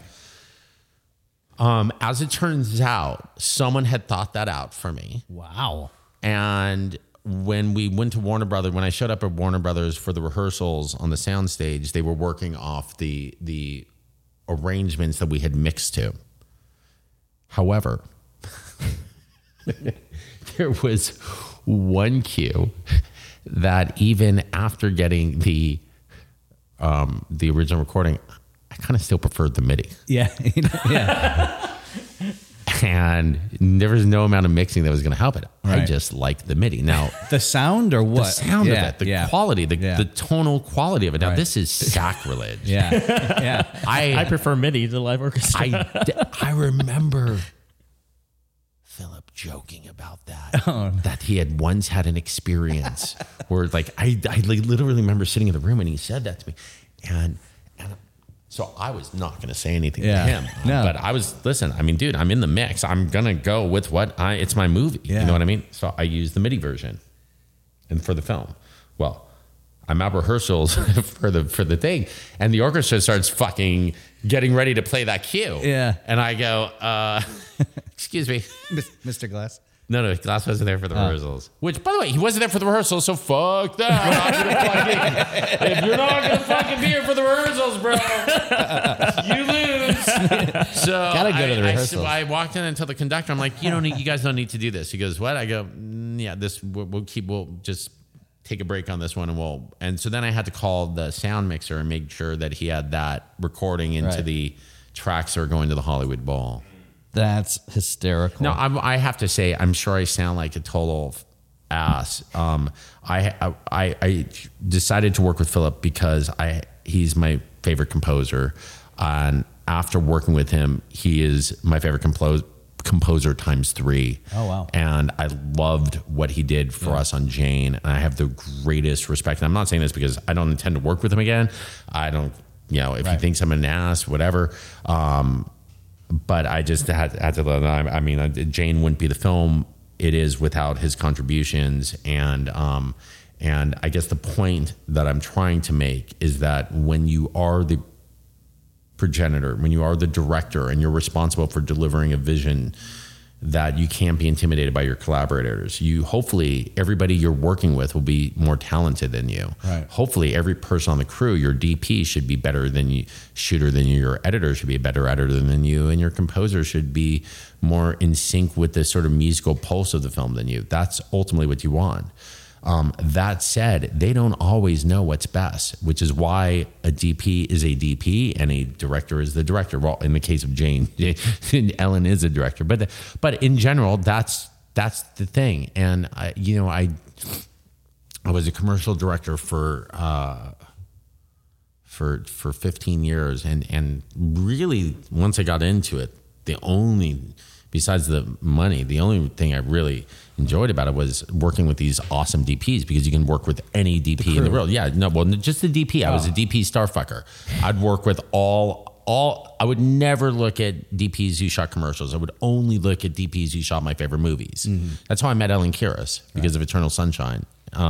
As it turns out, someone had thought that out for me. Wow. And when we went to Warner Brothers, when I showed up at Warner Brothers for the rehearsals on the soundstage, they were working off the arrangements that we had mixed to. However, there was one cue that even after getting the original recording, I kind of still preferred the MIDI. Yeah. Yeah. And there was no amount of mixing that was going to help it. Right. I just liked the MIDI. Now, the sound or what? The sound of it, the quality, the tonal quality of it. Now, this is sacrilege. Yeah. I prefer MIDI to live orchestra. I remember Philip joking about that, that he had once had an experience where, like, I literally remember sitting in the room and he said that to me. And so I was not going to say anything to him. No. But I was, listen, I mean, dude, I'm in the mix. I'm going to go with it's my movie. Yeah. You know what I mean? So I used the MIDI version and for the film. Well, I'm at rehearsals for the thing, and the orchestra starts fucking getting ready to play that cue. Yeah. And I go, excuse me. Mr. Glass? No, Glass wasn't there for the rehearsals. Which, by the way, he wasn't there for the rehearsals, so fuck that. If you're not going to fucking be here for the rehearsals, bro, you lose. So gotta go to the rehearsals. I walked in and told the conductor, I'm like, you guys don't need to do this. He goes, what? I go, yeah, we'll just take a break on this one, and so then I had to call the sound mixer and make sure that he had that recording into the tracks that are going to the Hollywood Bowl. That's hysterical. No, I have to say, I'm sure I sound like a total ass. I decided to work with Philip because he's my favorite composer, and after working with him, he is my favorite composer times 3. Oh, wow. And I loved what he did for us on Jane. And I have the greatest respect. And I'm not saying this because I don't intend to work with him again. I don't, if he thinks I'm an ass, whatever. But I just had to let him. I mean, Jane wouldn't be the film it is without his contributions. And I guess the point that I'm trying to make is that when you are the progenitor, when you are the director and you're responsible for delivering a vision, that you can't be intimidated by your collaborators. Hopefully everybody you're working with will be more talented than you. Right. Hopefully every person on the crew, your DP should be better than you, shooter than you, your editor should be a better editor than you, and your composer should be more in sync with the sort of musical pulse of the film than you. That's ultimately what you want. That said, they don't always know what's best, which is why a DP is a DP and a director is the director. Well, in the case of Jane, Ellen is a director, but in general, that's the thing. And I was a commercial director for 15 years, and really once I got into it, besides the money, the only thing I really enjoyed about it was working with these awesome DPs, because you can work with any DP in the world. Yeah, no, well, just the DP. I was a DP starfucker. I'd work with all. I would never look at DPs who shot commercials. I would only look at DPs who shot my favorite movies. Mm-hmm. That's how I met Ellen Kuras, because of Eternal Sunshine.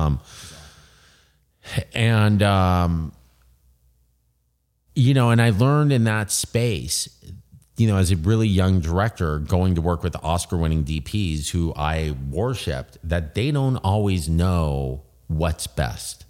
And I learned in that space, as a really young director, going to work with Oscar-winning DPs who I worshipped, that they don't always know what's best.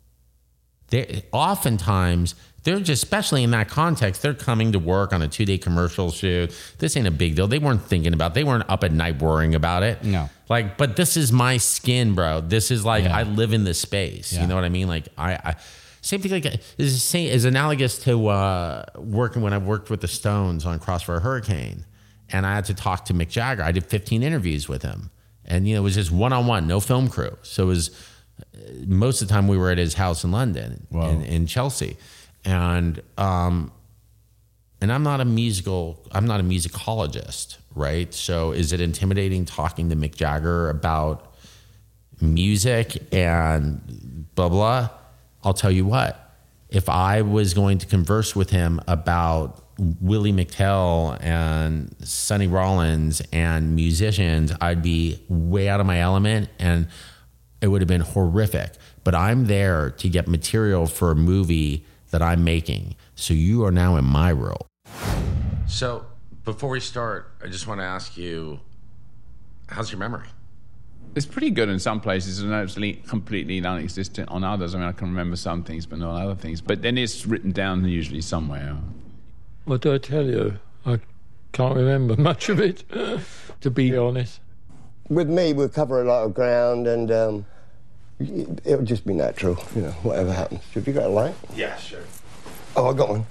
Oftentimes, they're just, especially in that context, they're coming to work on a 2-day commercial shoot. This ain't a big deal. They weren't thinking about it. They weren't up at night worrying about it. No. But this is my skin, bro. This is I live in this space. Yeah. You know what I mean? I same thing, is analogous to working when I worked with the Stones on Crossfire Hurricane, and I had to talk to Mick Jagger. I did 15 interviews with him, and it was just one-on-one, no film crew. So it was most of the time we were at his house in London, in Chelsea, and I'm not a musicologist, right? So is it intimidating talking to Mick Jagger about music and blah blah? I'll tell you what, if I was going to converse with him about Willie McTell and Sonny Rollins and musicians, I'd be way out of my element and it would have been horrific. But I'm there to get material for a movie that I'm making. So you are now in my role. So before we start, I just want to ask you, how's your memory? It's pretty good in some places and it's completely non-existent on others. I mean, I can remember some things, but not other things. But then it's written down usually somewhere. What do I tell you? I can't remember much of it, to be honest. With me, we'll cover a lot of ground and it'll just be natural, whatever happens. Have you got a light? Yeah, sure. Oh, I got one.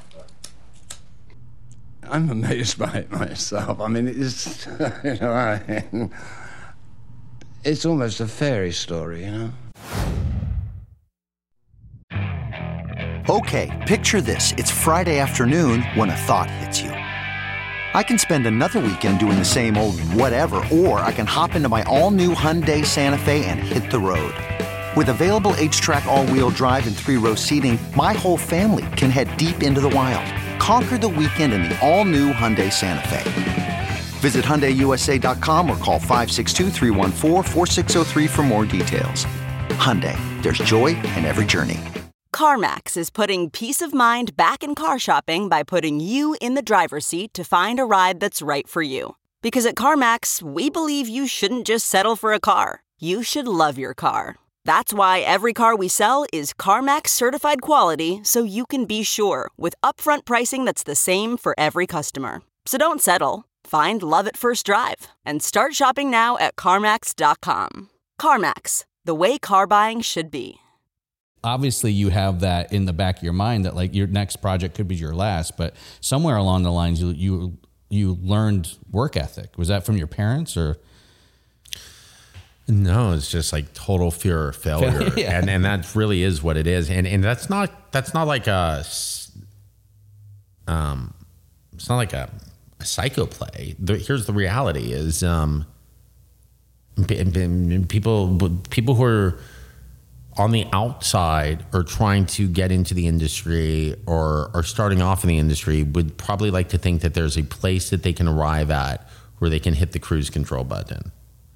I'm amazed by it myself. I mean, it's, it's almost a fairy story, Okay, picture this. It's Friday afternoon when a thought hits you. I can spend another weekend doing the same old whatever, or I can hop into my all-new Hyundai Santa Fe and hit the road. With available H-Track all-wheel drive and 3-row seating, my whole family can head deep into the wild. Conquer the weekend in the all-new Hyundai Santa Fe. Visit HyundaiUSA.com or call 562-314-4603 for more details. Hyundai, there's joy in every journey. CarMax is putting peace of mind back in car shopping by putting you in the driver's seat to find a ride that's right for you. Because at CarMax, we believe you shouldn't just settle for a car. You should love your car. That's why every car we sell is CarMax certified quality, so you can be sure with upfront pricing that's the same for every customer. So don't settle. Find love at first drive and start shopping now at CarMax.com. CarMax, the way car buying should be. Obviously, you have that in the back of your mind that your next project could be your last, but somewhere along the lines you learned work ethic. Was that from your parents or? No, it's just total fear of failure, yeah. and that really is what it is, and that's not like a it's not like a a psycho play. Here's the reality: is people who are on the outside or trying to get into the industry or are starting off in the industry would probably like to think that there's a place that they can arrive at where they can hit the cruise control button.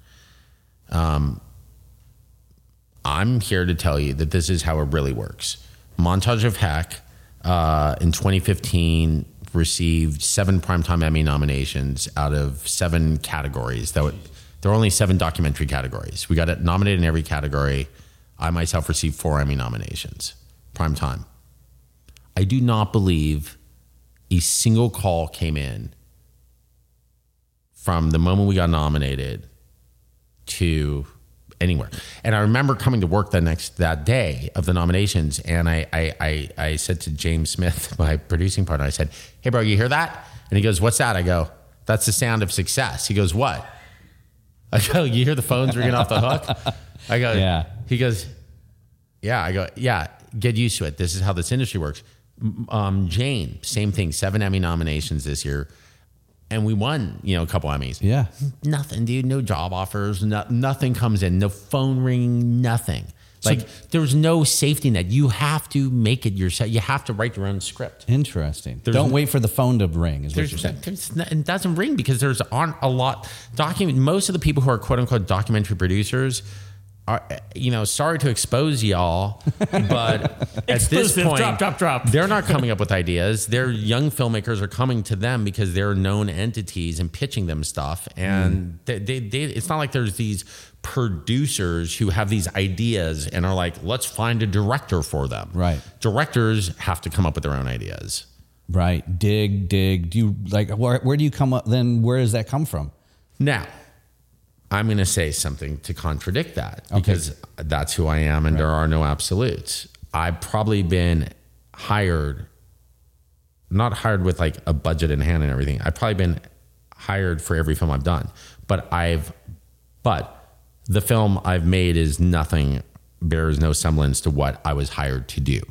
I'm here to tell you that this is how it really works. Montage of Heck in 2015 received 7 Primetime Emmy nominations out of 7 categories. There were only 7 documentary categories. We got it nominated in every category. I myself received 4 Emmy nominations, Primetime. I do not believe a single call came in from the moment we got nominated to anywhere. And I remember coming to work that day of the nominations, and I said to James Smith, my producing partner, I said, "Hey bro, you hear that?" And he goes, "What's that?" I go, "That's the sound of success." He goes, "What?" I go, "You hear the phones ringing off the hook?" I go, "Yeah." He goes, "Yeah." I go, "Yeah, get used to it. This is how this industry works." Jane, same thing, 7 Emmy nominations this year. And we won, a couple Emmys. Yeah. Nothing, dude. No job offers. Nothing comes in. No phone ringing. Nothing. There's no safety net. You have to make it yourself. You have to write your own script. Interesting. Don't wait for the phone to ring. Is what you're saying. It doesn't ring because there's aren't a lot. Most of the people who are quote unquote documentary producers are, sorry to expose y'all, but at this point, drop. They're not coming up with ideas. Their young filmmakers are coming to them because they're known entities and pitching them stuff. And it's not like there's these producers who have these ideas and are like, let's find a director for them. Right. Directors have to come up with their own ideas. Right. Dig. Do you where do you come up? Then where does that come from? Now, I'm going to say something to contradict that because that's who I am and there are no absolutes. I've probably been not hired with like a budget in hand and everything. I've probably been hired for every film I've done, but the film I've made is nothing, bears no semblance to what I was hired to do.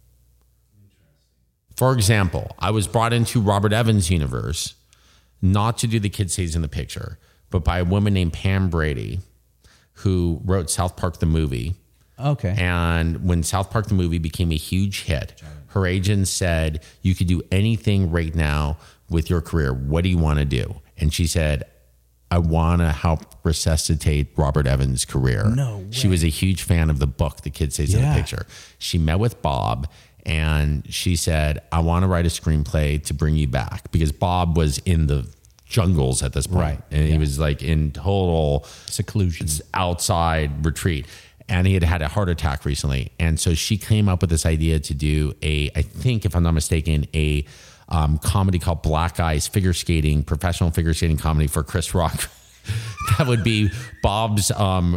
For example, I was brought into Robert Evans' universe not to do The Kid Stays in the Picture, but by a woman named Pam Brady, who wrote South Park the movie. Okay. And when South Park the movie became a huge hit, her agent said, "You could do anything right now with your career. What do you want to do?" And she said, "I want to help resuscitate Robert Evans' career." No way. She was a huge fan of the book, The Kid Stays in the Picture. She met with Bob and she said, "I want to write a screenplay to bring you back," because Bob was in the jungles at this point. Right. And he was like in total seclusion, outside retreat. And he had a heart attack recently. And so she came up with this idea to do I think, if I'm not mistaken, a comedy called Black Ice, professional figure skating comedy for Chris Rock. That would be Bob's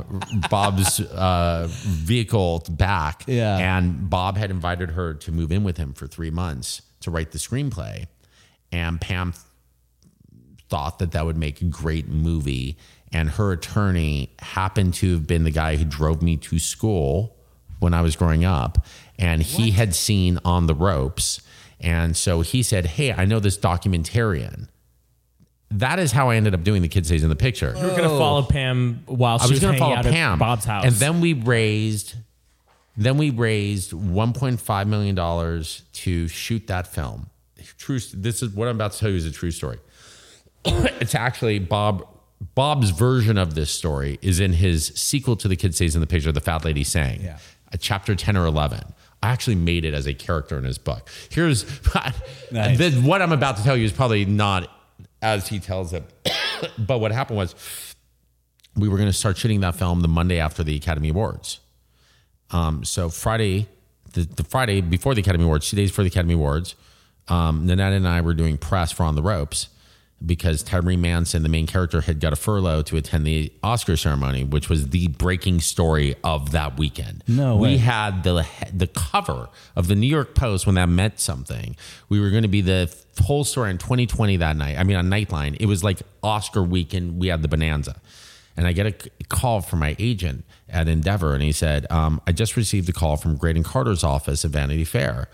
vehicle back. Yeah. And Bob had invited her to move in with him for 3 months to write the screenplay. And Pam thought that would make a great movie. And her attorney happened to have been the guy who drove me to school when I was growing up. And he had seen On the Ropes. And so he said, "Hey, I know this documentarian." That is how I ended up doing The Kid Stays in the Picture. You were going to follow Pam while she was gonna hanging out at Bob's house. And then we raised $1.5 million to shoot that film. This is what I'm about to tell you is a true story. It's actually Bob's version of this story is in his sequel to The Kid Stays in the Picture, The Fat Lady Sang, chapter 10 or 11. I actually made it as a character in his book. Here's what I'm about to tell you is probably not as he tells it. But what happened was we were going to start shooting that film the Monday after the Academy Awards. So Friday, the Friday before the Academy Awards, 2 days before the Academy Awards, Nanette and I were doing press for On the Ropes because Tyree Manson, the main character, had got a furlough to attend the Oscar ceremony, which was the breaking story of that weekend. No way. We had the cover of the New York Post when that meant something. We were going to be the whole story in 2020 that night. I mean, on Nightline. It was like Oscar weekend. We had the bonanza. And I get a call from my agent at Endeavor, and he said, "I just received a call from Graydon Carter's office at Vanity Fair.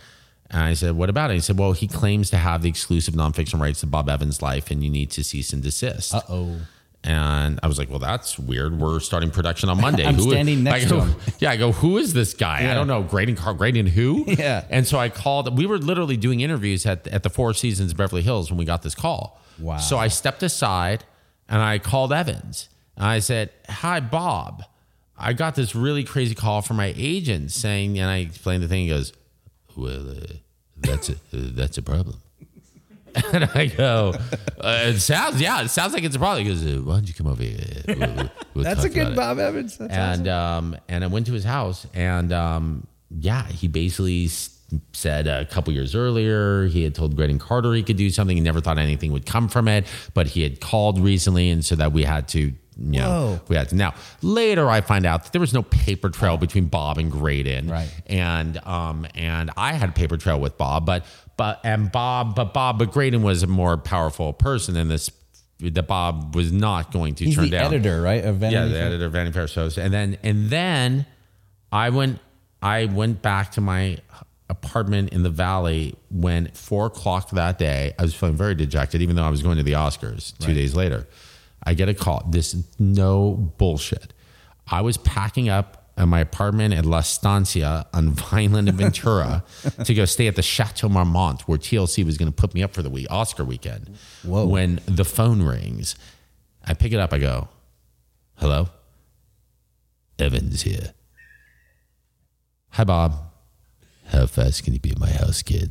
And I said, what about it? He said, well, he claims to have the exclusive nonfiction rights to Bob Evans' life, and you need to cease and desist. And I was like, well, that's weird. We're starting production on Monday. I'm standing next to him. Yeah, I go, who is this guy? Yeah. I don't know. Grading who? Yeah. And so I called. We were literally doing interviews at the Four Seasons Beverly Hills when we got this call. Wow. So I stepped aside and I called Evans. And I said, hi, Bob. I got this really crazy call from my agent saying, and I explained the thing. He goes, well, that's a problem. And I go, it sounds like it's a problem. He goes, why don't you come over here? We'll That's a talk good about Bob Evans. That's awesome. And I went to his house, and he basically said a couple years earlier he had told Graydon Carter he could do something. He never thought anything would come from it, but he had called recently, and so that we had to. Now later I find out that there was no paper trail between Bob and Graydon, right? And I had a paper trail with Bob, but Graydon was a more powerful person than this. That Bob was not going to He's turn the down. editor, right? Of Vanity Fair. Editor of Vanity Fair shows, and then I went back to my apartment in the Valley when 4:00 that day. I was feeling very dejected, even though I was going to the Oscars 2 days later. I get a call. This is no bullshit. I was packing up at my apartment at La Stancia on Vineland and Ventura to go stay at the Chateau Marmont, where TLC was going to put me up for the Oscar weekend. Whoa. When the phone rings, I pick it up. I go, hello? Evans here. Hi, Bob. How fast can you be at my house, kid?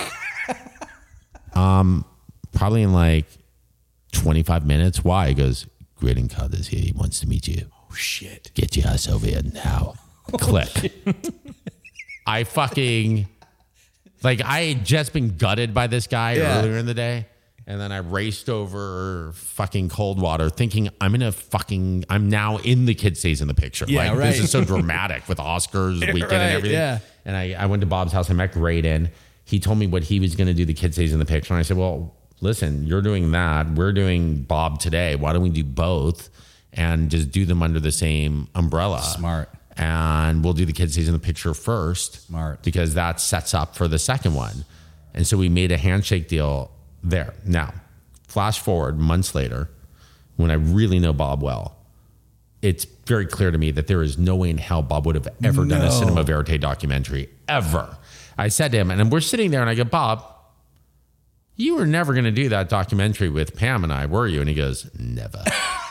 Probably in like 25 minutes. Why? He goes, Graydon Carter's here. He wants to meet you. Oh, shit. Get your ass over here now. Click. I fucking, like, I had just been gutted by this guy earlier in the day. And then I raced over fucking Coldwater thinking I'm now in the Kid Stays in the Picture. Yeah, right. This is so dramatic with Oscars weekend and everything. Yeah. And I went to Bob's house. I met Graydon. He told me what he was going to do, the Kid Stays in the Picture. And I said, well, listen, you're doing that. We're doing Bob today. Why don't we do both and just do them under the same umbrella? Smart. And we'll do the Kid Stays in the Picture first. Smart. Because that sets up for the second one. And so we made a handshake deal there. Now, flash forward months later, when I really know Bob well, it's very clear to me that there is no way in hell Bob would have ever done a Cinema Verite documentary, ever. I said to him, and we're sitting there, and I go, Bob, you were never going to do that documentary with Pam and I, were you? And he goes, never.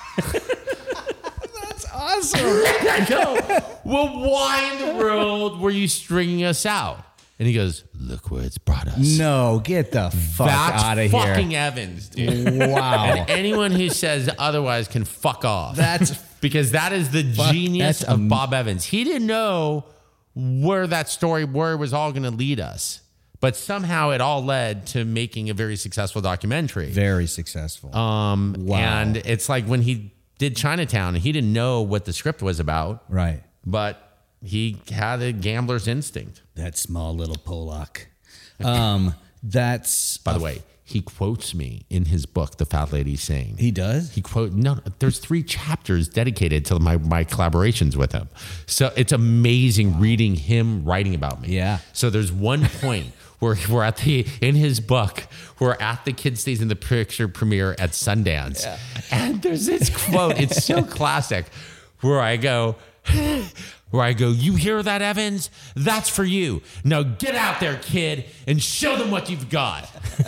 That's awesome. I go, well, why in the world were you stringing us out? And he goes, look where it's brought us. No, get the fuck out of here. That's fucking Evans, dude. Wow. And anyone who says otherwise can fuck off. That's because that is the genius of Bob Evans. He didn't know where it was all going to lead us. But somehow it all led to making a very successful documentary. Very successful. Wow. And it's like when he did Chinatown, he didn't know what the script was about. Right. But he had a gambler's instinct. That small little Polak. That's... By the way, he quotes me in his book, The Fat Lady Sing. He does? There's 3 chapters dedicated to my collaborations with him. So it's amazing reading him writing about me. Yeah. So there's one point where we're in his book, we're at the Kid Stays in the Picture premiere at Sundance. Yeah. And there's this quote, it's so classic, where I go, you hear that, Evans? That's for you. Now get out there, kid, and show them what you've got.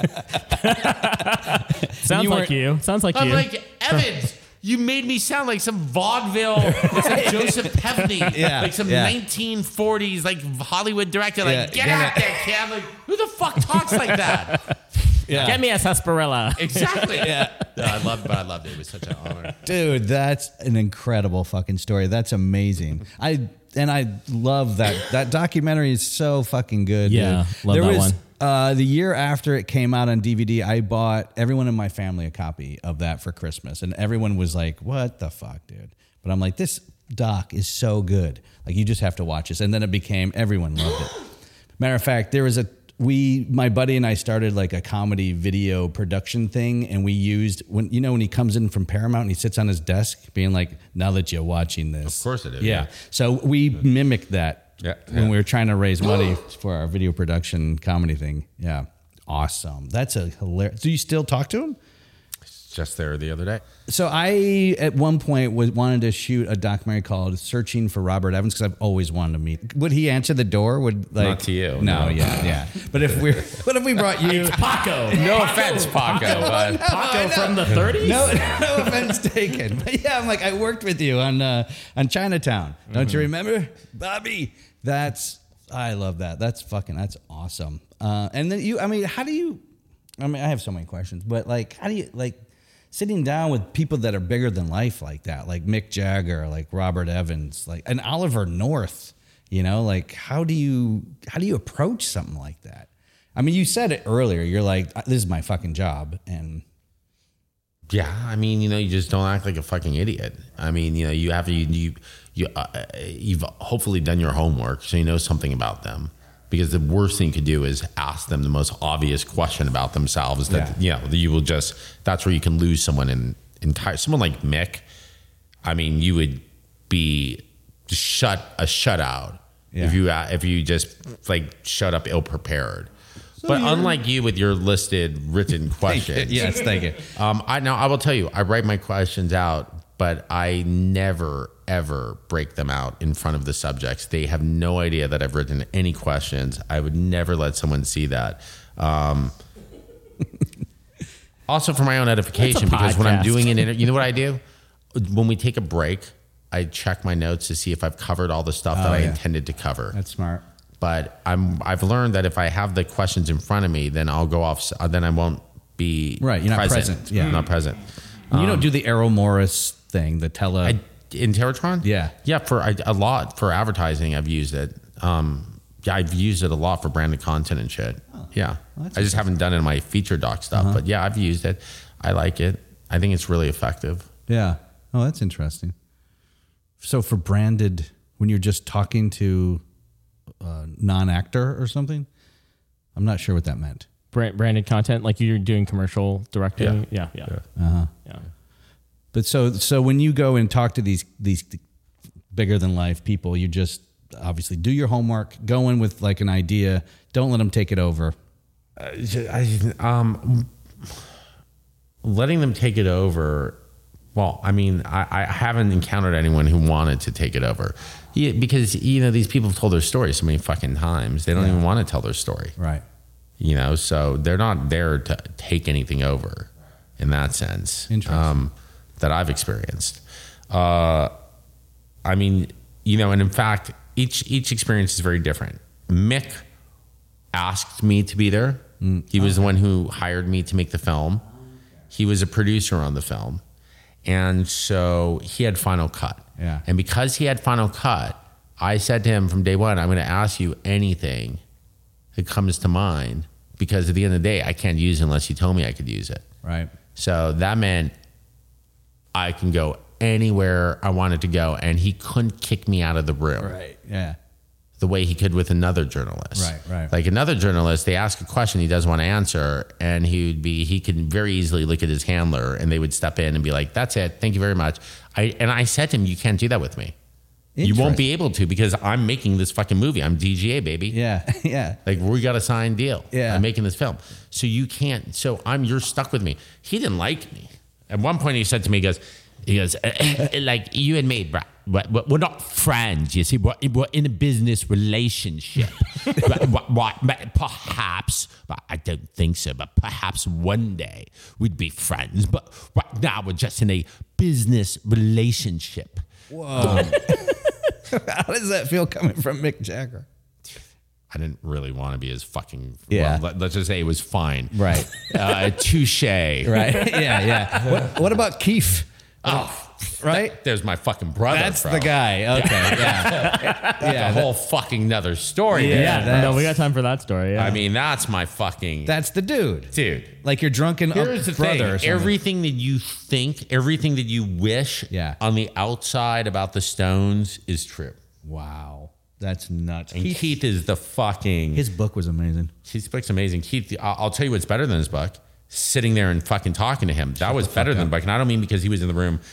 Sounds like you. I'm like, Evans, you made me sound like some vaudeville, like Joseph Pevney, like some 1940s, like Hollywood director. Like, get out there, kid. I'm like, who the fuck talks like that? Yeah. Get me a sarsaparilla. Exactly. Yeah. I loved it. It was such an honor. Dude, that's an incredible fucking story. That's amazing. I love that. That documentary is so fucking good. Yeah, dude. love that one. The year after it came out on DVD, I bought everyone in my family a copy of that for Christmas. And everyone was like, what the fuck, dude? But I'm like, this doc is so good. Like, you just have to watch this. And then it became, everyone loved it. Matter of fact, there was my buddy and I started like a comedy video production thing, and we used when he comes in from Paramount and he sits on his desk being like, now that you're watching this. Of course it is. Yeah. So we mimicked that when we were trying to raise money for our video production comedy thing. Yeah. Awesome. That's a hilarious. Do you still talk to him? Just there the other day. So I, at one point, wanted to shoot a documentary called "Searching for Robert Evans" because I've always wanted to meet. Would he answer the door? Not to you. No. Yeah. But what if we brought you? It's Paco. No offense, Paco. But Paco from the 30s. No offense taken. But yeah, I'm like, I worked with you on Chinatown. Don't you remember, Bobby? I love that. That's awesome. And then how do you? I have so many questions, but how do you sitting down with people that are bigger than life like that, like Mick Jagger, like Robert Evans, and Oliver North, how do you approach something like that? I mean, you said it earlier. You're like, this is my fucking job. And yeah, you just don't act like a fucking idiot. You've hopefully done your homework, so you know something about them. Because the worst thing you could do is ask them the most obvious question about themselves that's where you can lose someone someone like Mick. You would be a shutout if you just shut up ill prepared. But unlike you with your listed written questions. Yes, thank you. I will tell you, I write my questions out, but I never, ever break them out in front of the subjects. They have no idea that I've written any questions. I would never let someone see that. Also for my own edification, because when I'm doing an interview, you know what I do? When we take a break, I check my notes to see if I've covered all the stuff that I intended to cover. That's smart. But I've learned that if I have the questions in front of me, then I'll go off. Then I won't be right. You're not present. Yeah, I'm not present. You don't do the Errol Morris thing, the in Terratron? Yeah. For a lot for advertising, I've used it. I've used it a lot for branded content and shit. Oh, yeah, well, I just haven't done it in my feature doc stuff, but yeah, I've used it. I like it. I think it's really effective. Yeah. Oh, that's interesting. So for branded, when you're just talking to a non-actor or something, I'm not sure what that meant. Branded content, like you're doing commercial directing. Yeah. Uh-huh. Yeah. But so when you go and talk to these bigger than life people, you just obviously do your homework, go in with an idea, don't let them take it over. Letting them take it over. Well, I haven't encountered anyone who wanted to take it over. Because these people have told their story so many fucking times. They don't even want to tell their story. Right. So they're not there to take anything over in that sense. Interesting. That I've experienced. And in fact, each experience is very different. Mick asked me to be there. He was the one who hired me to make the film. He was a producer on the film. And so he had final cut. Yeah. And because he had final cut, I said to him from day one, I'm going to ask you anything that comes to mind, because at the end of the day, I can't use it unless you told me I could use it. Right. So that meant I can go anywhere I wanted to go, and he couldn't kick me out of the room. Right. Yeah. The way he could with another journalist. Right. Like another journalist, they ask a question he doesn't want to answer, and he could very easily look at his handler, and they would step in and be like, "That's it. Thank you very much." I said to him, "You can't do that with me. You won't be able to, because I'm making this fucking movie. I'm DGA, baby." Yeah. Yeah. We got a signed deal. Yeah. I'm making this film. So you can't. So you're stuck with me. He didn't like me. At one point he said to me, he goes, like you and me, bro. We're not friends, you see. We're in a business relationship. Perhaps, but I don't think so. But perhaps one day we'd be friends. But right now we're just in a business relationship. Whoa. How does that feel coming from Mick Jagger? I didn't really want to be as fucking. Yeah. Well, let's just say it was fine. Right. Touche. Right. Yeah. What about Keith? Oh, right. There's my fucking brother. That's bro. the guy. Okay. Yeah. That's a whole fucking nother story. Yeah. No, we got time for that story. Yeah. That's my fucking. That's the dude. Like your drunken Here's the brother. Thing. Or something. Everything that you think, everything that you wish on the outside about the Stones is true. Wow. That's nuts. And Keith is the fucking. His book was amazing. His book's amazing. Keith, I'll tell you what's better than his book. Sitting there and fucking talking to him. That was better than the book. And I don't mean because he was in the room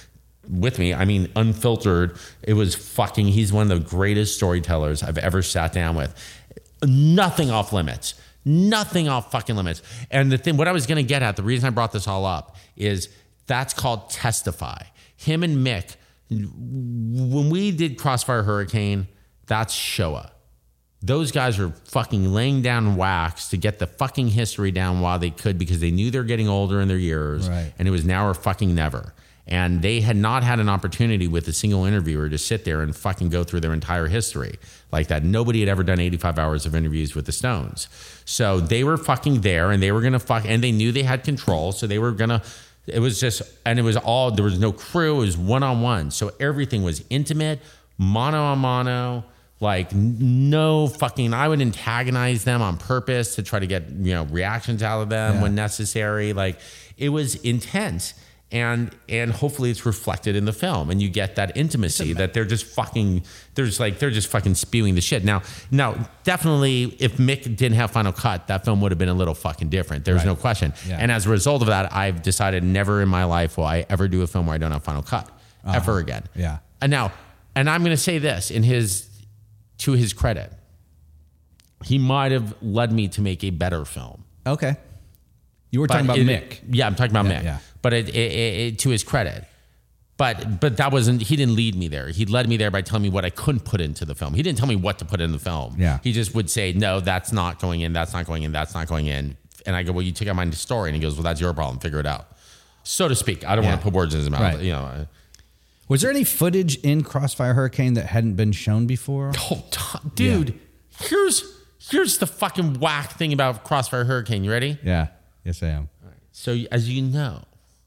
with me. I mean, unfiltered. It was fucking, he's one of the greatest storytellers I've ever sat down with. Nothing off limits. Nothing off fucking limits. And the thing, what I was going to get at, the reason I brought this all up is that's called Testify. Him and Mick, when we did Crossfire Hurricane, that's Shoah. Those guys are fucking laying down wax to get the fucking history down while they could, because they knew they're getting older in their years, Right. and it was now or fucking never. And they had not had an opportunity with a single interviewer to sit there and fucking go through their entire history like that. Nobody had ever done 85 hours of interviews with the Stones. So they were fucking there, and they were going to fuck, and they knew they had control. So they were going to, it was just, and it was all, there was no crew. It was one-on-one. So everything was intimate, mano-a-mano, like no fucking, I would antagonize them on purpose to try to get, reactions out of them when necessary. Like it was intense. And hopefully it's reflected in the film, and you get that intimacy that they're just fucking, they're just fucking spewing the shit. Now, definitely, if Mick didn't have Final Cut, that film would have been a little fucking different. There's no question. Yeah. And as a result of that, I've decided never in my life will I ever do a film where I don't have Final Cut ever again. Yeah. And I'm going to say this to his credit, he might have led me to make a better film. Okay. You were talking about Mick. Yeah, I'm talking about Mick. Yeah. But it to his credit, but that wasn't, he didn't lead me there. He led me there by telling me what I couldn't put into the film. He didn't tell me what to put in the film. Yeah. He just would say, no, that's not going in. That's not going in. That's not going in. And I go, well, you took out my story. And he goes, well, that's your problem. Figure it out. So to speak. I don't want to put words in his mouth. Right. Was there any footage in Crossfire Hurricane that hadn't been shown before? Oh, dude, here's the fucking whack thing about Crossfire Hurricane. You ready? Yeah. Yes, I am. So as you know,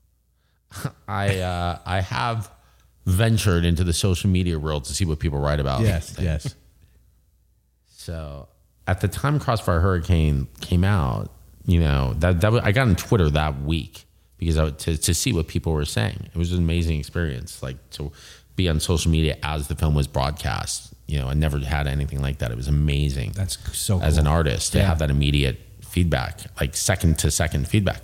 I have ventured into the social media world to see what people write about. Yes. So at the time Crossfire Hurricane came out, I got on Twitter that week because to see what people were saying. It was an amazing experience, like to be on social media as the film was broadcast. I never had anything like that. It was amazing. That's so cool. As an artist to have that immediate feedback, like second to second feedback.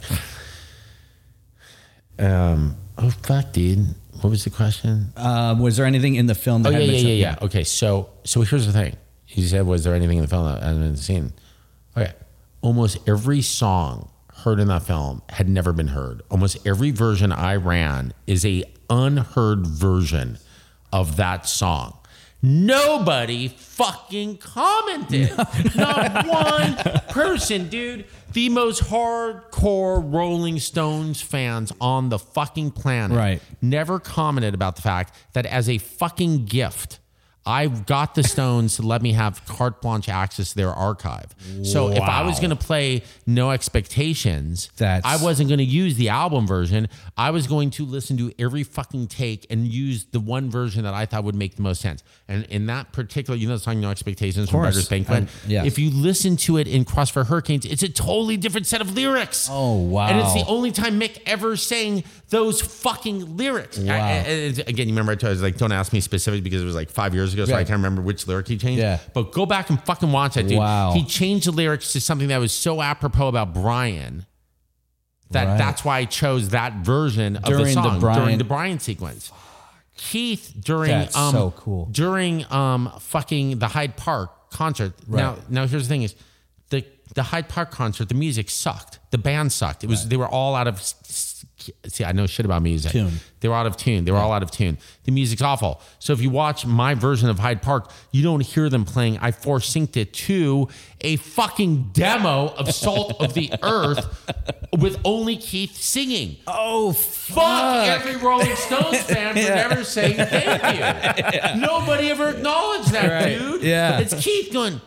Oh fuck, dude! What was the question? Was there anything in the film that? Yeah. Okay, so here's the thing. He said, "Was there anything in the film that hadn't been seen?" Okay, almost every song heard in that film had never been heard. Almost every version I ran is a unheard version of that song. Nobody fucking commented. Not one person, dude. The most hardcore Rolling Stones fans on the fucking planet never commented about the fact that as a fucking gift, I got the Stones to let me have carte blanche access to their archive. So if I was going to play No Expectations, I wasn't going to use the album version. I was going to listen to every fucking take and use the one version that I thought would make the most sense. And in that particular, the song No Expectations from Beggars Banquet, if you listen to it in Crossfire Hurricanes, it's a totally different set of lyrics. Oh, wow. And it's the only time Mick ever sang those fucking lyrics. Wow. Again, you remember I was like, don't ask me specific because it was like 5 years ago, so I can't remember which lyric he changed. Yeah. But go back and fucking watch that, dude. Wow. He changed the lyrics to something that was so apropos about Brian that that's why I chose that version of the song during the Brian sequence. Keith during so cool. During fucking the Hyde Park concert. Now here's the thing is the Hyde Park concert, the music sucked. The band sucked. It was they were all out of see, I know shit about music. They were out of tune. They were all out of tune. The music's awful. So if you watch my version of Hyde Park, you don't hear them playing. I force synced it to a fucking demo of Salt of the Earth with only Keith singing. Oh, fuck every Rolling Stones fan for never saying thank you. Nobody ever acknowledged that, dude. Yeah. It's Keith going,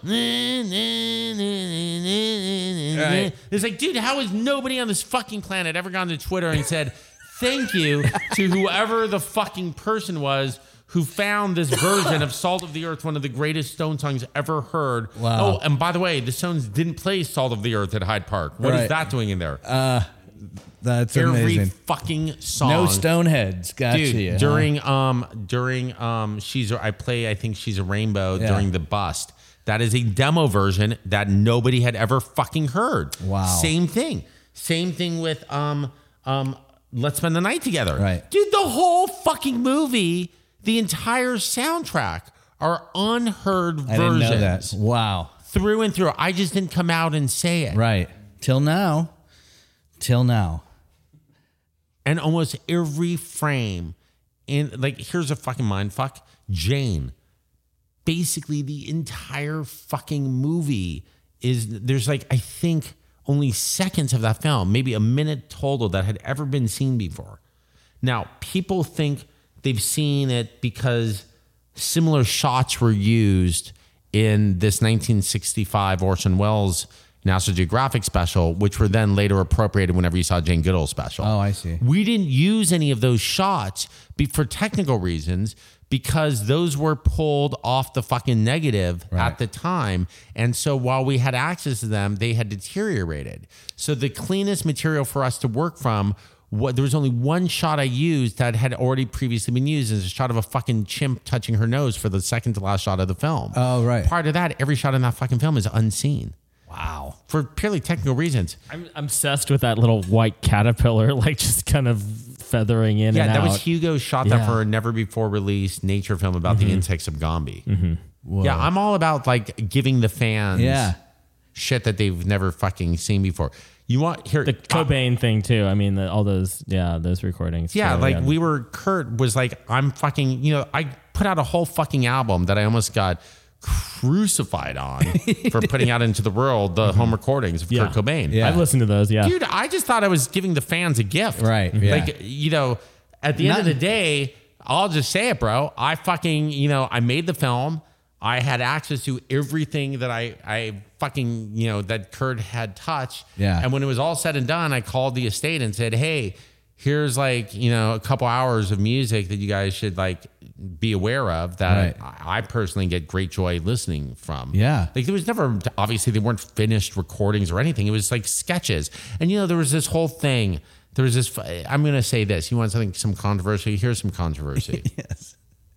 It's like, dude, how has nobody on this fucking planet ever gone to Twitter and said thank you to whoever the fucking person was who found this version of Salt of the Earth, one of the greatest Stone songs ever heard. Wow. Oh, and by the way, the Stones didn't play Salt of the Earth at Hyde Park. What is that doing in there? That's every amazing. Fucking song. No Stoneheads. Gotcha. Dude, during I play I think She's a Rainbow during the bust. That is a demo version that nobody had ever fucking heard. Wow. Same thing with let's spend the night together. Right. Dude, the whole fucking movie, the entire soundtrack are unheard versions. I didn't know that. Wow. Through and through. I just didn't come out and say it. Right. Till now. And almost every frame here's a fucking mind fuck. Jane. Basically the entire fucking movie there's I think only seconds of that film, maybe a minute total that had ever been seen before. Now, people think they've seen it because similar shots were used in this 1965 Orson Welles National Geographic special, which were then later appropriated whenever you saw Jane Goodall's special. Oh, I see. We didn't use any of those shots for technical reasons because those were pulled off the fucking negative at the time. And so while we had access to them, they had deteriorated. So the cleanest material for us to work from, there was only one shot I used that had already previously been used. It's a shot of a fucking chimp touching her nose for the second to last shot of the film. Oh, right. Part of that, every shot in that fucking film is unseen. Wow. For purely technical reasons. I'm obsessed with that little white caterpillar, just kind of feathering in and out. Yeah, that was Hugo shot that for a never before released nature film about the insects of Gombe. Mm-hmm. Yeah, I'm all about giving the fans shit that they've never fucking seen before. You want the Cobain thing too. I mean, all those recordings. Yeah, Kurt was I'm fucking, I put out a whole fucking album that I almost got crucified on for putting out into the world the home recordings of Kurt Cobain. Yeah. I've listened to those. Dude, I just thought I was giving the fans a gift. Right. Yeah. At the end of the day, I'll just say it, bro. I fucking, I made the film. I had access to everything that I fucking, that Kurt had touched. Yeah. And when it was all said and done, I called the estate and said, hey, here's a couple hours of music that you guys should be aware of that I personally get great joy listening from. Yeah. There was never, obviously they weren't finished recordings or anything. It was sketches. And there was this whole thing. There was this, I'm going to say this. You want some controversy? Here's some controversy. Yes.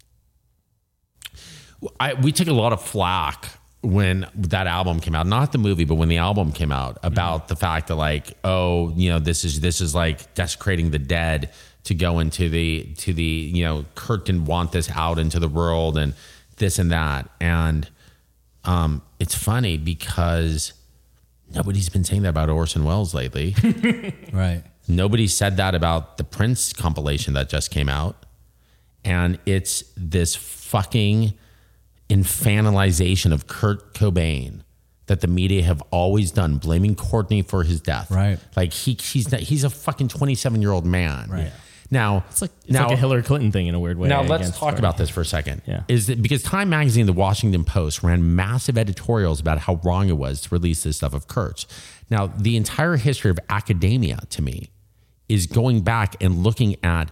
We took a lot of flack when that album came out, not the movie, but when the album came out about the fact that this is desecrating the dead to go into the Kurt didn't want this out into the world and this and that. And it's funny because nobody's been saying that about Orson Welles lately. Right. Nobody said that about the Prince compilation that just came out. And it's this fucking infantilization of Kurt Cobain that the media have always done, blaming Courtney for his death. Right. He's a fucking 27-year-old man. Right. Now, it's like a Hillary Clinton thing in a weird way. Now let's talk about this for a second. Yeah. Is that because Time Magazine, the Washington Post ran massive editorials about how wrong it was to release this stuff of Kurt's. Now, the entire history of academia to me is going back and looking at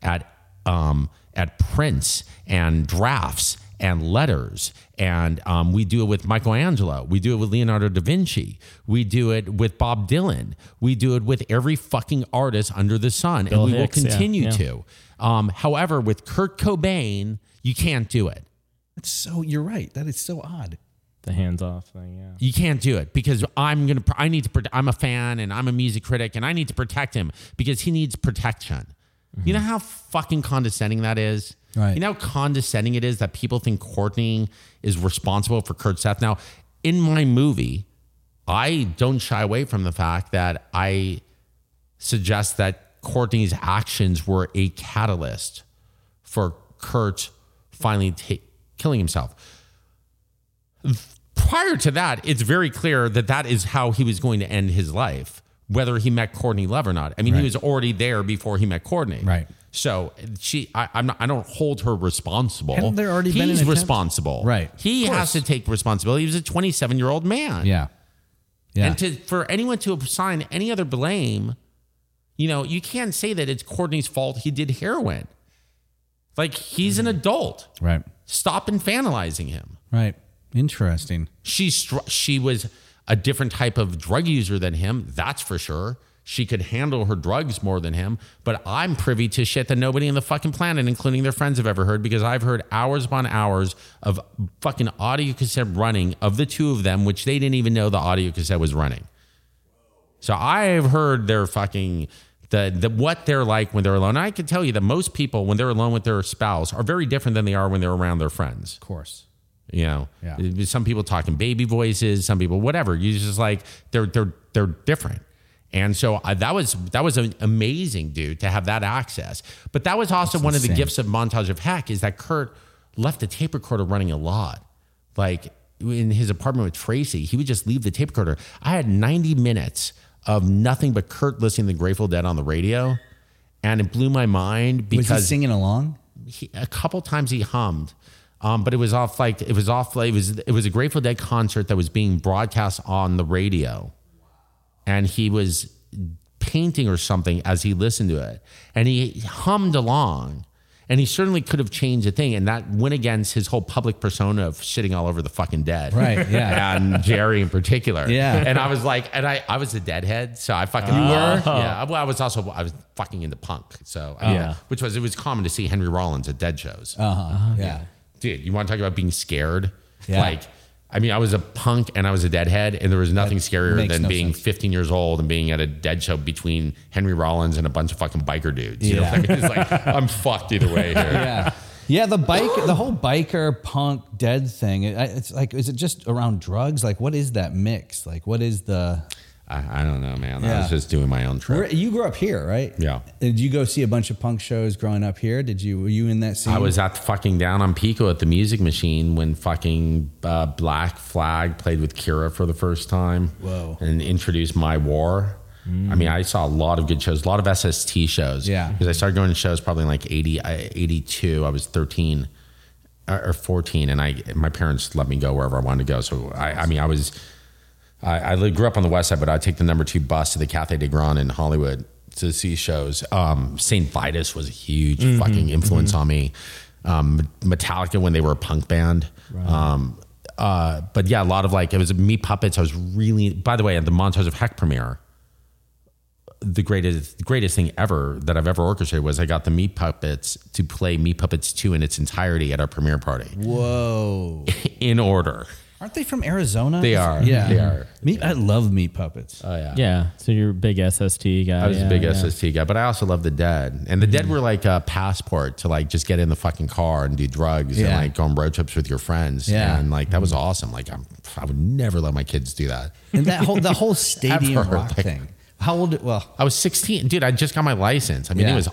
prints and drafts and letters. And we do it with Michelangelo. We do it with Leonardo da Vinci. We do it with Bob Dylan. We do it with every fucking artist under the sun. Bill and we Hicks, will continue to. However, with Kurt Cobain, you can't do it. You're right. That is so odd. The hands-off thing, yeah. You can't do it because I'm a fan and I'm a music critic and I need to protect him because he needs protection. Mm-hmm. You know how fucking condescending that is? Right. You know how condescending it is that people think Courtney is responsible for Kurt's death? Now, in my movie, I don't shy away from the fact that I suggest that Courtney's actions were a catalyst for Kurt finally killing himself. Prior to that, it's very clear that is how he was going to end his life, whether he met Courtney Love or not. I mean, he was already there before he met Courtney. Right. So I don't hold her responsible. Hadn't there already been an He's attempt? responsible. Right. He has to take responsibility. He was a 27-year-old man. Yeah. Yeah. And for anyone to assign any other blame, you can't say that it's Courtney's fault he did heroin. He's an adult. Right. Stop infantilizing him. Right. Interesting. She was a different type of drug user than him, that's for sure. She could handle her drugs more than him, but I'm privy to shit that nobody on the fucking planet, including their friends, have ever heard because I've heard hours upon hours of fucking audio cassette running of the two of them, which they didn't even know the audio cassette was running. So I've heard their fucking what they're like when they're alone. And I can tell you that most people, when they're alone with their spouse, are very different than they are when they're around their friends. Of course. You know, Yeah. some people talking baby voices, some people whatever. You just like they're different. And so that was an amazing, dude, to have that access. But that was also one of the gifts of Montage of Heck is that Kurt left the tape recorder running a lot. Like in his apartment with Tracy, he would just leave the tape recorder. I had 90 minutes of nothing but Kurt listening to the Grateful Dead on the radio. And it blew my mind because was he singing along? A couple times he hummed. But it was a Grateful Dead concert that was being broadcast on the radio. And he was painting or something as he listened to it. And he hummed along. And he certainly could have changed a thing. And that went against his whole public persona of shitting all over the fucking Dead. Right, yeah. And Jerry in particular. Yeah. And I was like, I was a Deadhead. So I fucking... You were? Yeah. Well, I was fucking into punk. So, it was common to see Henry Rollins at Dead shows. Yeah. Dude, you want to talk about being scared? Yeah. Like, I mean, I was a punk and I was a Deadhead, and there was nothing scarier than being 15 years old and being at a Dead show between Henry Rollins and a bunch of fucking biker dudes. You know what I mean? It's like, I'm fucked either way here. Yeah, the whole biker punk Dead thing. It's like, is it just around drugs? Like, what is that mix? Like, what is the? I don't know, man. I was just doing my own trip. You grew up here, right? Yeah. Did you go see a bunch of punk shows growing up here? Were you in that scene? I was at fucking down on Pico at the Music Machine when fucking Black Flag played with Kira for the first time. Whoa. And introduced My War. I mean, I saw a lot of good shows, a lot of SST shows. Yeah. Because I started going to shows probably in like 82. I was 13 or 14, and my parents let me go wherever I wanted to go. So I grew up on the West Side, but I'd take the number 2 bus to the Cathay de Grand in Hollywood to see shows. St. Vitus was a huge fucking influence on me. Metallica when they were a punk band. Right. But yeah, a lot of it was Meat Puppets. I was really, by the way, at the Montage of Heck premiere, the greatest thing ever that I've ever orchestrated was I got the Meat Puppets to play Meat Puppets 2 in its entirety at our premiere party. Whoa. In order. Aren't they from Arizona? They are. Yeah. They are. I love Meat Puppets. Oh, yeah. Yeah. So you're a big SST guy. I was a big SST guy, but I also love the Dead. And the Dead were like a passport to like just get in the fucking car and do drugs and like go on road trips with your friends. Yeah. And like that was awesome. Like I would never let my kids do that. And the whole stadium rock thing. How old? I was 16. Dude, I just got my license. I mean, it was,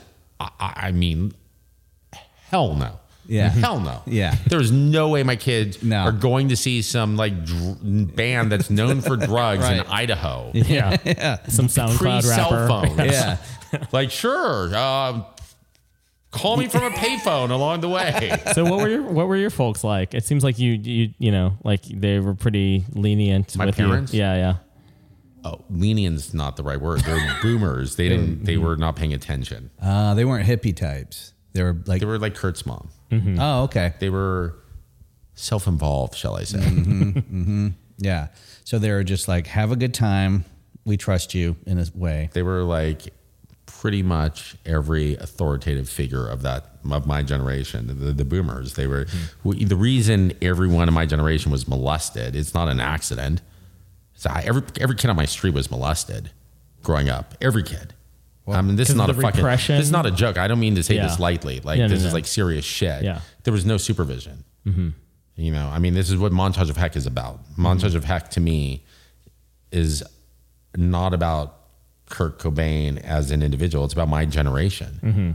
hell no. Yeah. Hell no. Yeah. There's no way my kids are going to see some like band that's known for drugs in Idaho. Yeah. Some SoundCloud Pre-cell rapper. phones. Yeah. Like, sure. Call me from a payphone along the way. So what were your folks like? It seems like you know, like they were pretty lenient. My with parents? You. Yeah. Oh, lenient's not the right word. They're boomers. They were not paying attention. They weren't hippie types. They were like Kurt's mom. Mm-hmm. Oh, okay. They were self-involved, shall I say. Yeah. So they were just like, have a good time. We trust you in a way. They were like pretty much every authoritative figure of my generation, the boomers. They were the reason everyone in my generation was molested. It's not an accident. So every kid on my street was molested growing up. Every kid. I mean, this is not this is not a joke. I don't mean to say this lightly. Like this is like serious shit. Yeah. There was no supervision. You know, I mean, this is what Montage of Heck is about. Montage of Heck to me is not about Kurt Cobain as an individual. It's about my generation.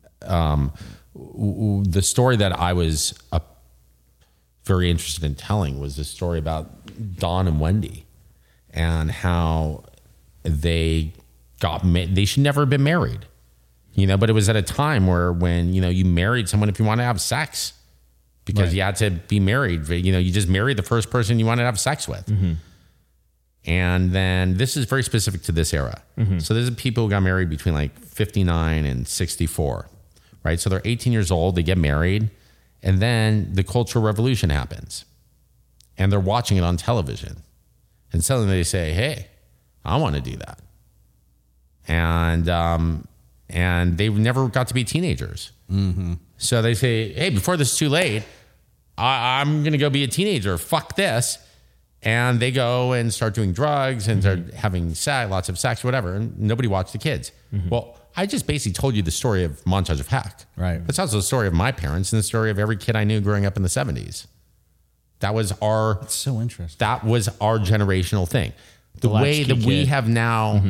The story that I was very interested in telling was the story about Don and Wendy and how they should never have been married, you know, but it was at a time when, you know, you married someone if you want to have sex because you had to be married, you know, you just married the first person you wanted to have sex with. And then this is very specific to this era. So there's people who got married between like 59 and 64, right? So they're 18 years old, they get married, and then the Cultural Revolution happens and they're watching it on television and suddenly they say, hey, I want to do that. And they never got to be teenagers. So they say, hey, before this is too late, I'm going to go be a teenager. Fuck this. And they go and start doing drugs and start having lots of sex, whatever. And nobody watched the kids. Well, I just basically told you the story of Montage of Heck. Right. That's also the story of my parents and the story of every kid I knew growing up in the 70s. That was It's so interesting. That was our generational thing. The way that we have now,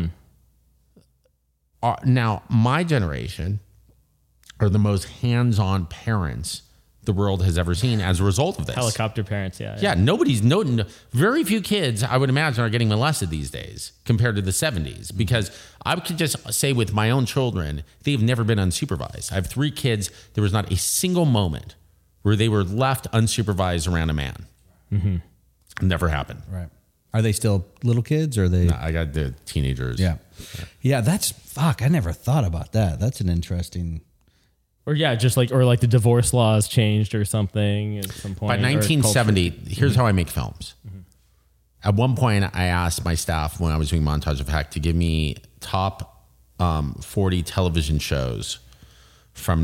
now my generation are the most hands-on parents the world has ever seen as a result of this. Helicopter parents, yeah. Yeah, very few kids, I would imagine, are getting molested these days compared to the 70s. Because I could just say with my own children, they've never been unsupervised. I have 3 kids. There was not a single moment where they were left unsupervised around a man. Never happened. Right. Are they still little kids or are they? No, I got the teenagers. Yeah, that's, fuck, I never thought about that. That's an interesting... Or just like the divorce laws changed or something at some point. By 1970, here's how I make films. At one point, I asked my staff when I was doing Montage of Heck to give me top 40 television shows from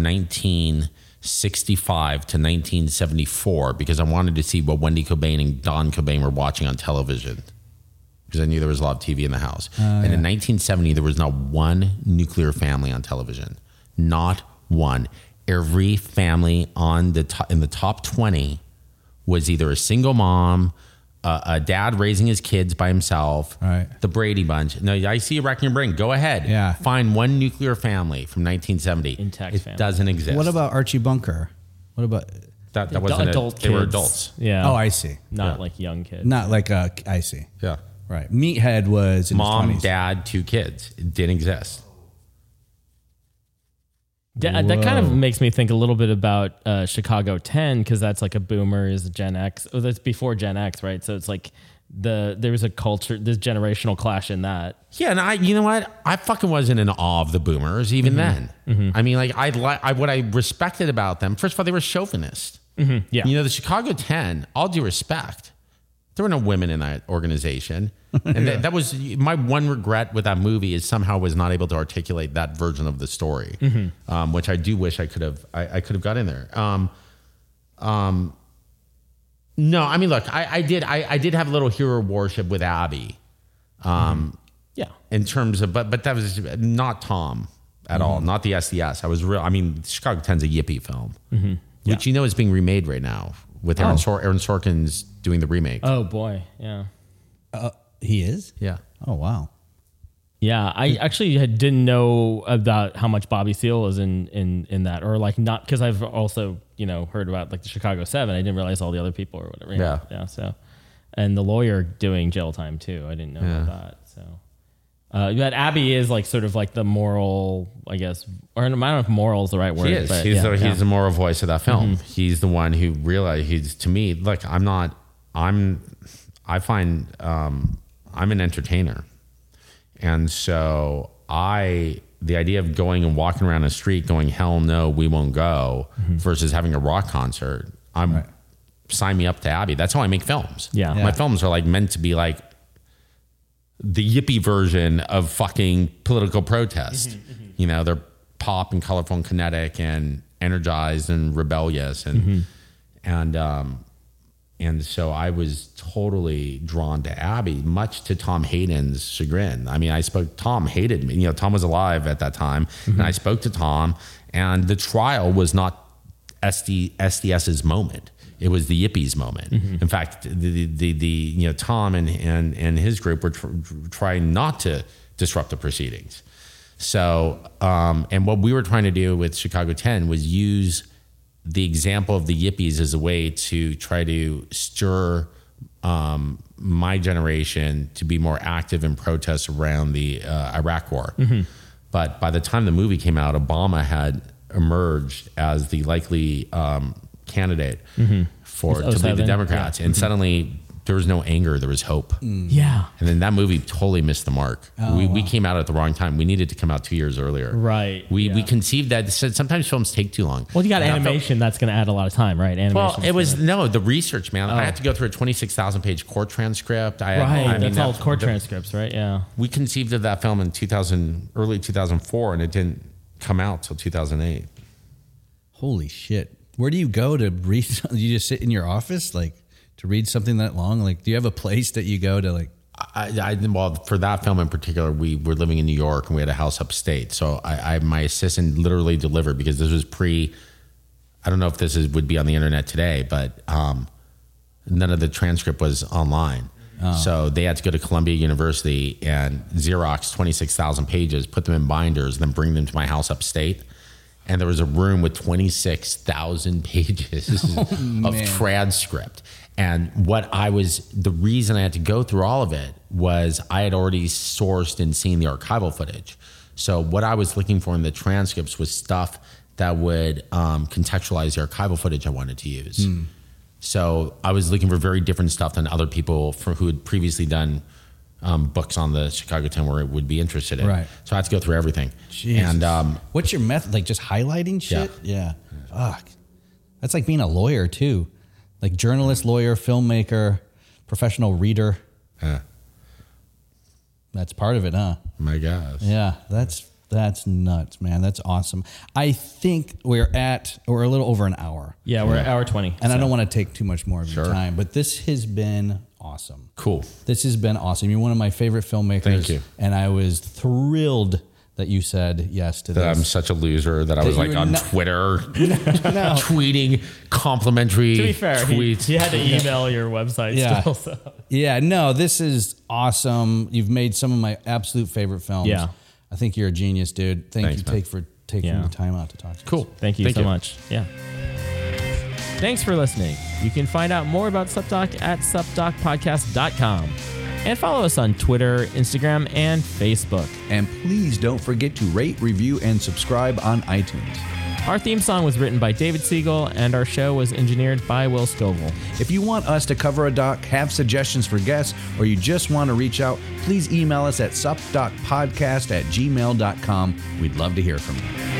1965 to 1974 because I wanted to see what Wendy Cobain and Don Cobain were watching on television because I knew there was a lot of TV in the house. And in 1970, there was not one nuclear family on television. Not one. Every family in the top 20 was either a single mom, a dad raising his kids by himself, the Brady Bunch. No, I see you racking your brain. Go ahead. Yeah. Find one nuclear family from 1970. Intact family. Doesn't exist. What about Archie Bunker? What about... That wasn't adult they were kids. adults. Yeah. Oh, I see. Not like young kids. Not like I see. Yeah. Right. Meathead was in Mom, his 20s. dad, 2 kids. It didn't exist. That kind of makes me think a little bit about Chicago 10 because that's like a boomers Gen X. Oh, that's before Gen X, right? So it's like there was a culture, this generational clash in that. Yeah, and you know what? I fucking wasn't in awe of the boomers even then. I mean, like what I respected about them. First of all, they were chauvinist. Yeah, you know, the Chicago 10. All due respect, there were no women in that organization. And that was my one regret with that movie is somehow was not able to articulate that version of the story, which I do wish I could have. I could have got in there. No, I mean, look, I did have a little hero worship with Abby. Yeah, in terms of, but that was not Tom at all, not the SDS. I mean, Chicago 10's a yippie film, which is being remade right now with Aaron Sorkin's doing the remake. Oh boy, yeah. He is? Yeah. Oh, wow. Yeah, I actually didn't know about how much Bobby Seale was in that, or like not because I've also heard about like the Chicago 7. I didn't realize all the other people or whatever. Yeah. So, and the lawyer doing jail time too. I didn't know about that. So, that Abby is like sort of like the moral, I guess, or I don't know if moral is the right word. He is. But He's the moral voice of that film. He's the one who realized to me, like I'm an entertainer. And so the idea of going and walking around the street going, hell no, we won't go, versus having a rock concert, sign me up to Abby. That's how I make films. Yeah. My films are like meant to be like the yippie version of fucking political protest. They're pop and colorful and kinetic and energized and rebellious. And so I was totally drawn to Abby, much to Tom Hayden's chagrin. I mean, Tom hated me. Tom was alive at that time. And I spoke to Tom, and the trial was not SDS's moment. It was the Yippies moment. In fact, the Tom and his group were trying not to disrupt the proceedings. So, and what we were trying to do with Chicago 10 was use the example of the Yippies as a way to try to stir my generation to be more active in protests around the Iraq War. But by the time the movie came out, Obama had emerged as the likely candidate to lead the Democrats. And suddenly there was no anger, there was hope. Yeah. And then that movie totally missed the mark. We came out at the wrong time. We needed to come out 2 years earlier. Right. We conceived that sometimes films take too long. Well, you got animation that's going to add a lot of time, right? Well, it was the research, man. I had to go through a 26,000 page court transcript. That's all court transcripts, right? Yeah. We conceived of that film in early 2004, and it didn't come out till 2008. Holy shit. Where do you go to read? You just sit in your office, like, to to read something that long? Like, do you have a place that you go to, like? Well, for that film in particular, we were living in New York and we had a house upstate. So my assistant literally delivered, because this was I don't know if this would be on the internet today, but none of the transcript was online. Oh. So they had to go to Columbia University and Xerox 26,000 pages, put them in binders, and then bring them to my house upstate. And there was a room with 26,000 pages of transcript. And the reason I had to go through all of it was I had already sourced and seen the archival footage. So what I was looking for in the transcripts was stuff that would contextualize the archival footage I wanted to use. So I was looking for very different stuff than other people who had previously done books on the Chicago 10 where it would be interested in. Right. So I had to go through everything. Jesus. And what's your method? Like just highlighting shit? Yeah. Fuck. That's like being a lawyer too. Like journalist, lawyer, filmmaker, professional reader. Yeah. That's part of it, huh? My gosh. Yeah, that's nuts, man. That's awesome. I think we're a little over an hour. Yeah, we're at hour 20. And I don't want to take too much more of your time, but this has been awesome. Cool. This has been awesome. You're one of my favorite filmmakers. Thank you. And I was thrilled that you said yes to this. That I'm such a loser that I was like on Twitter tweeting complimentary to be fair, tweets. He had to email your website still. So. Yeah, no, this is awesome. You've made some of my absolute favorite films. Yeah. I think you're a genius, dude. Thanks for taking the time out to talk to us. Cool. Thank you so much. Yeah. Thanks for listening. You can find out more about SupDoc at supdocpodcast.com. And follow us on Twitter, Instagram, and Facebook. And please don't forget to rate, review, and subscribe on iTunes. Our theme song was written by David Siegel, and our show was engineered by Will Scoville. If you want us to cover a doc, have suggestions for guests, or you just want to reach out, please email us at supdocpodcast@gmail.com. We'd love to hear from you.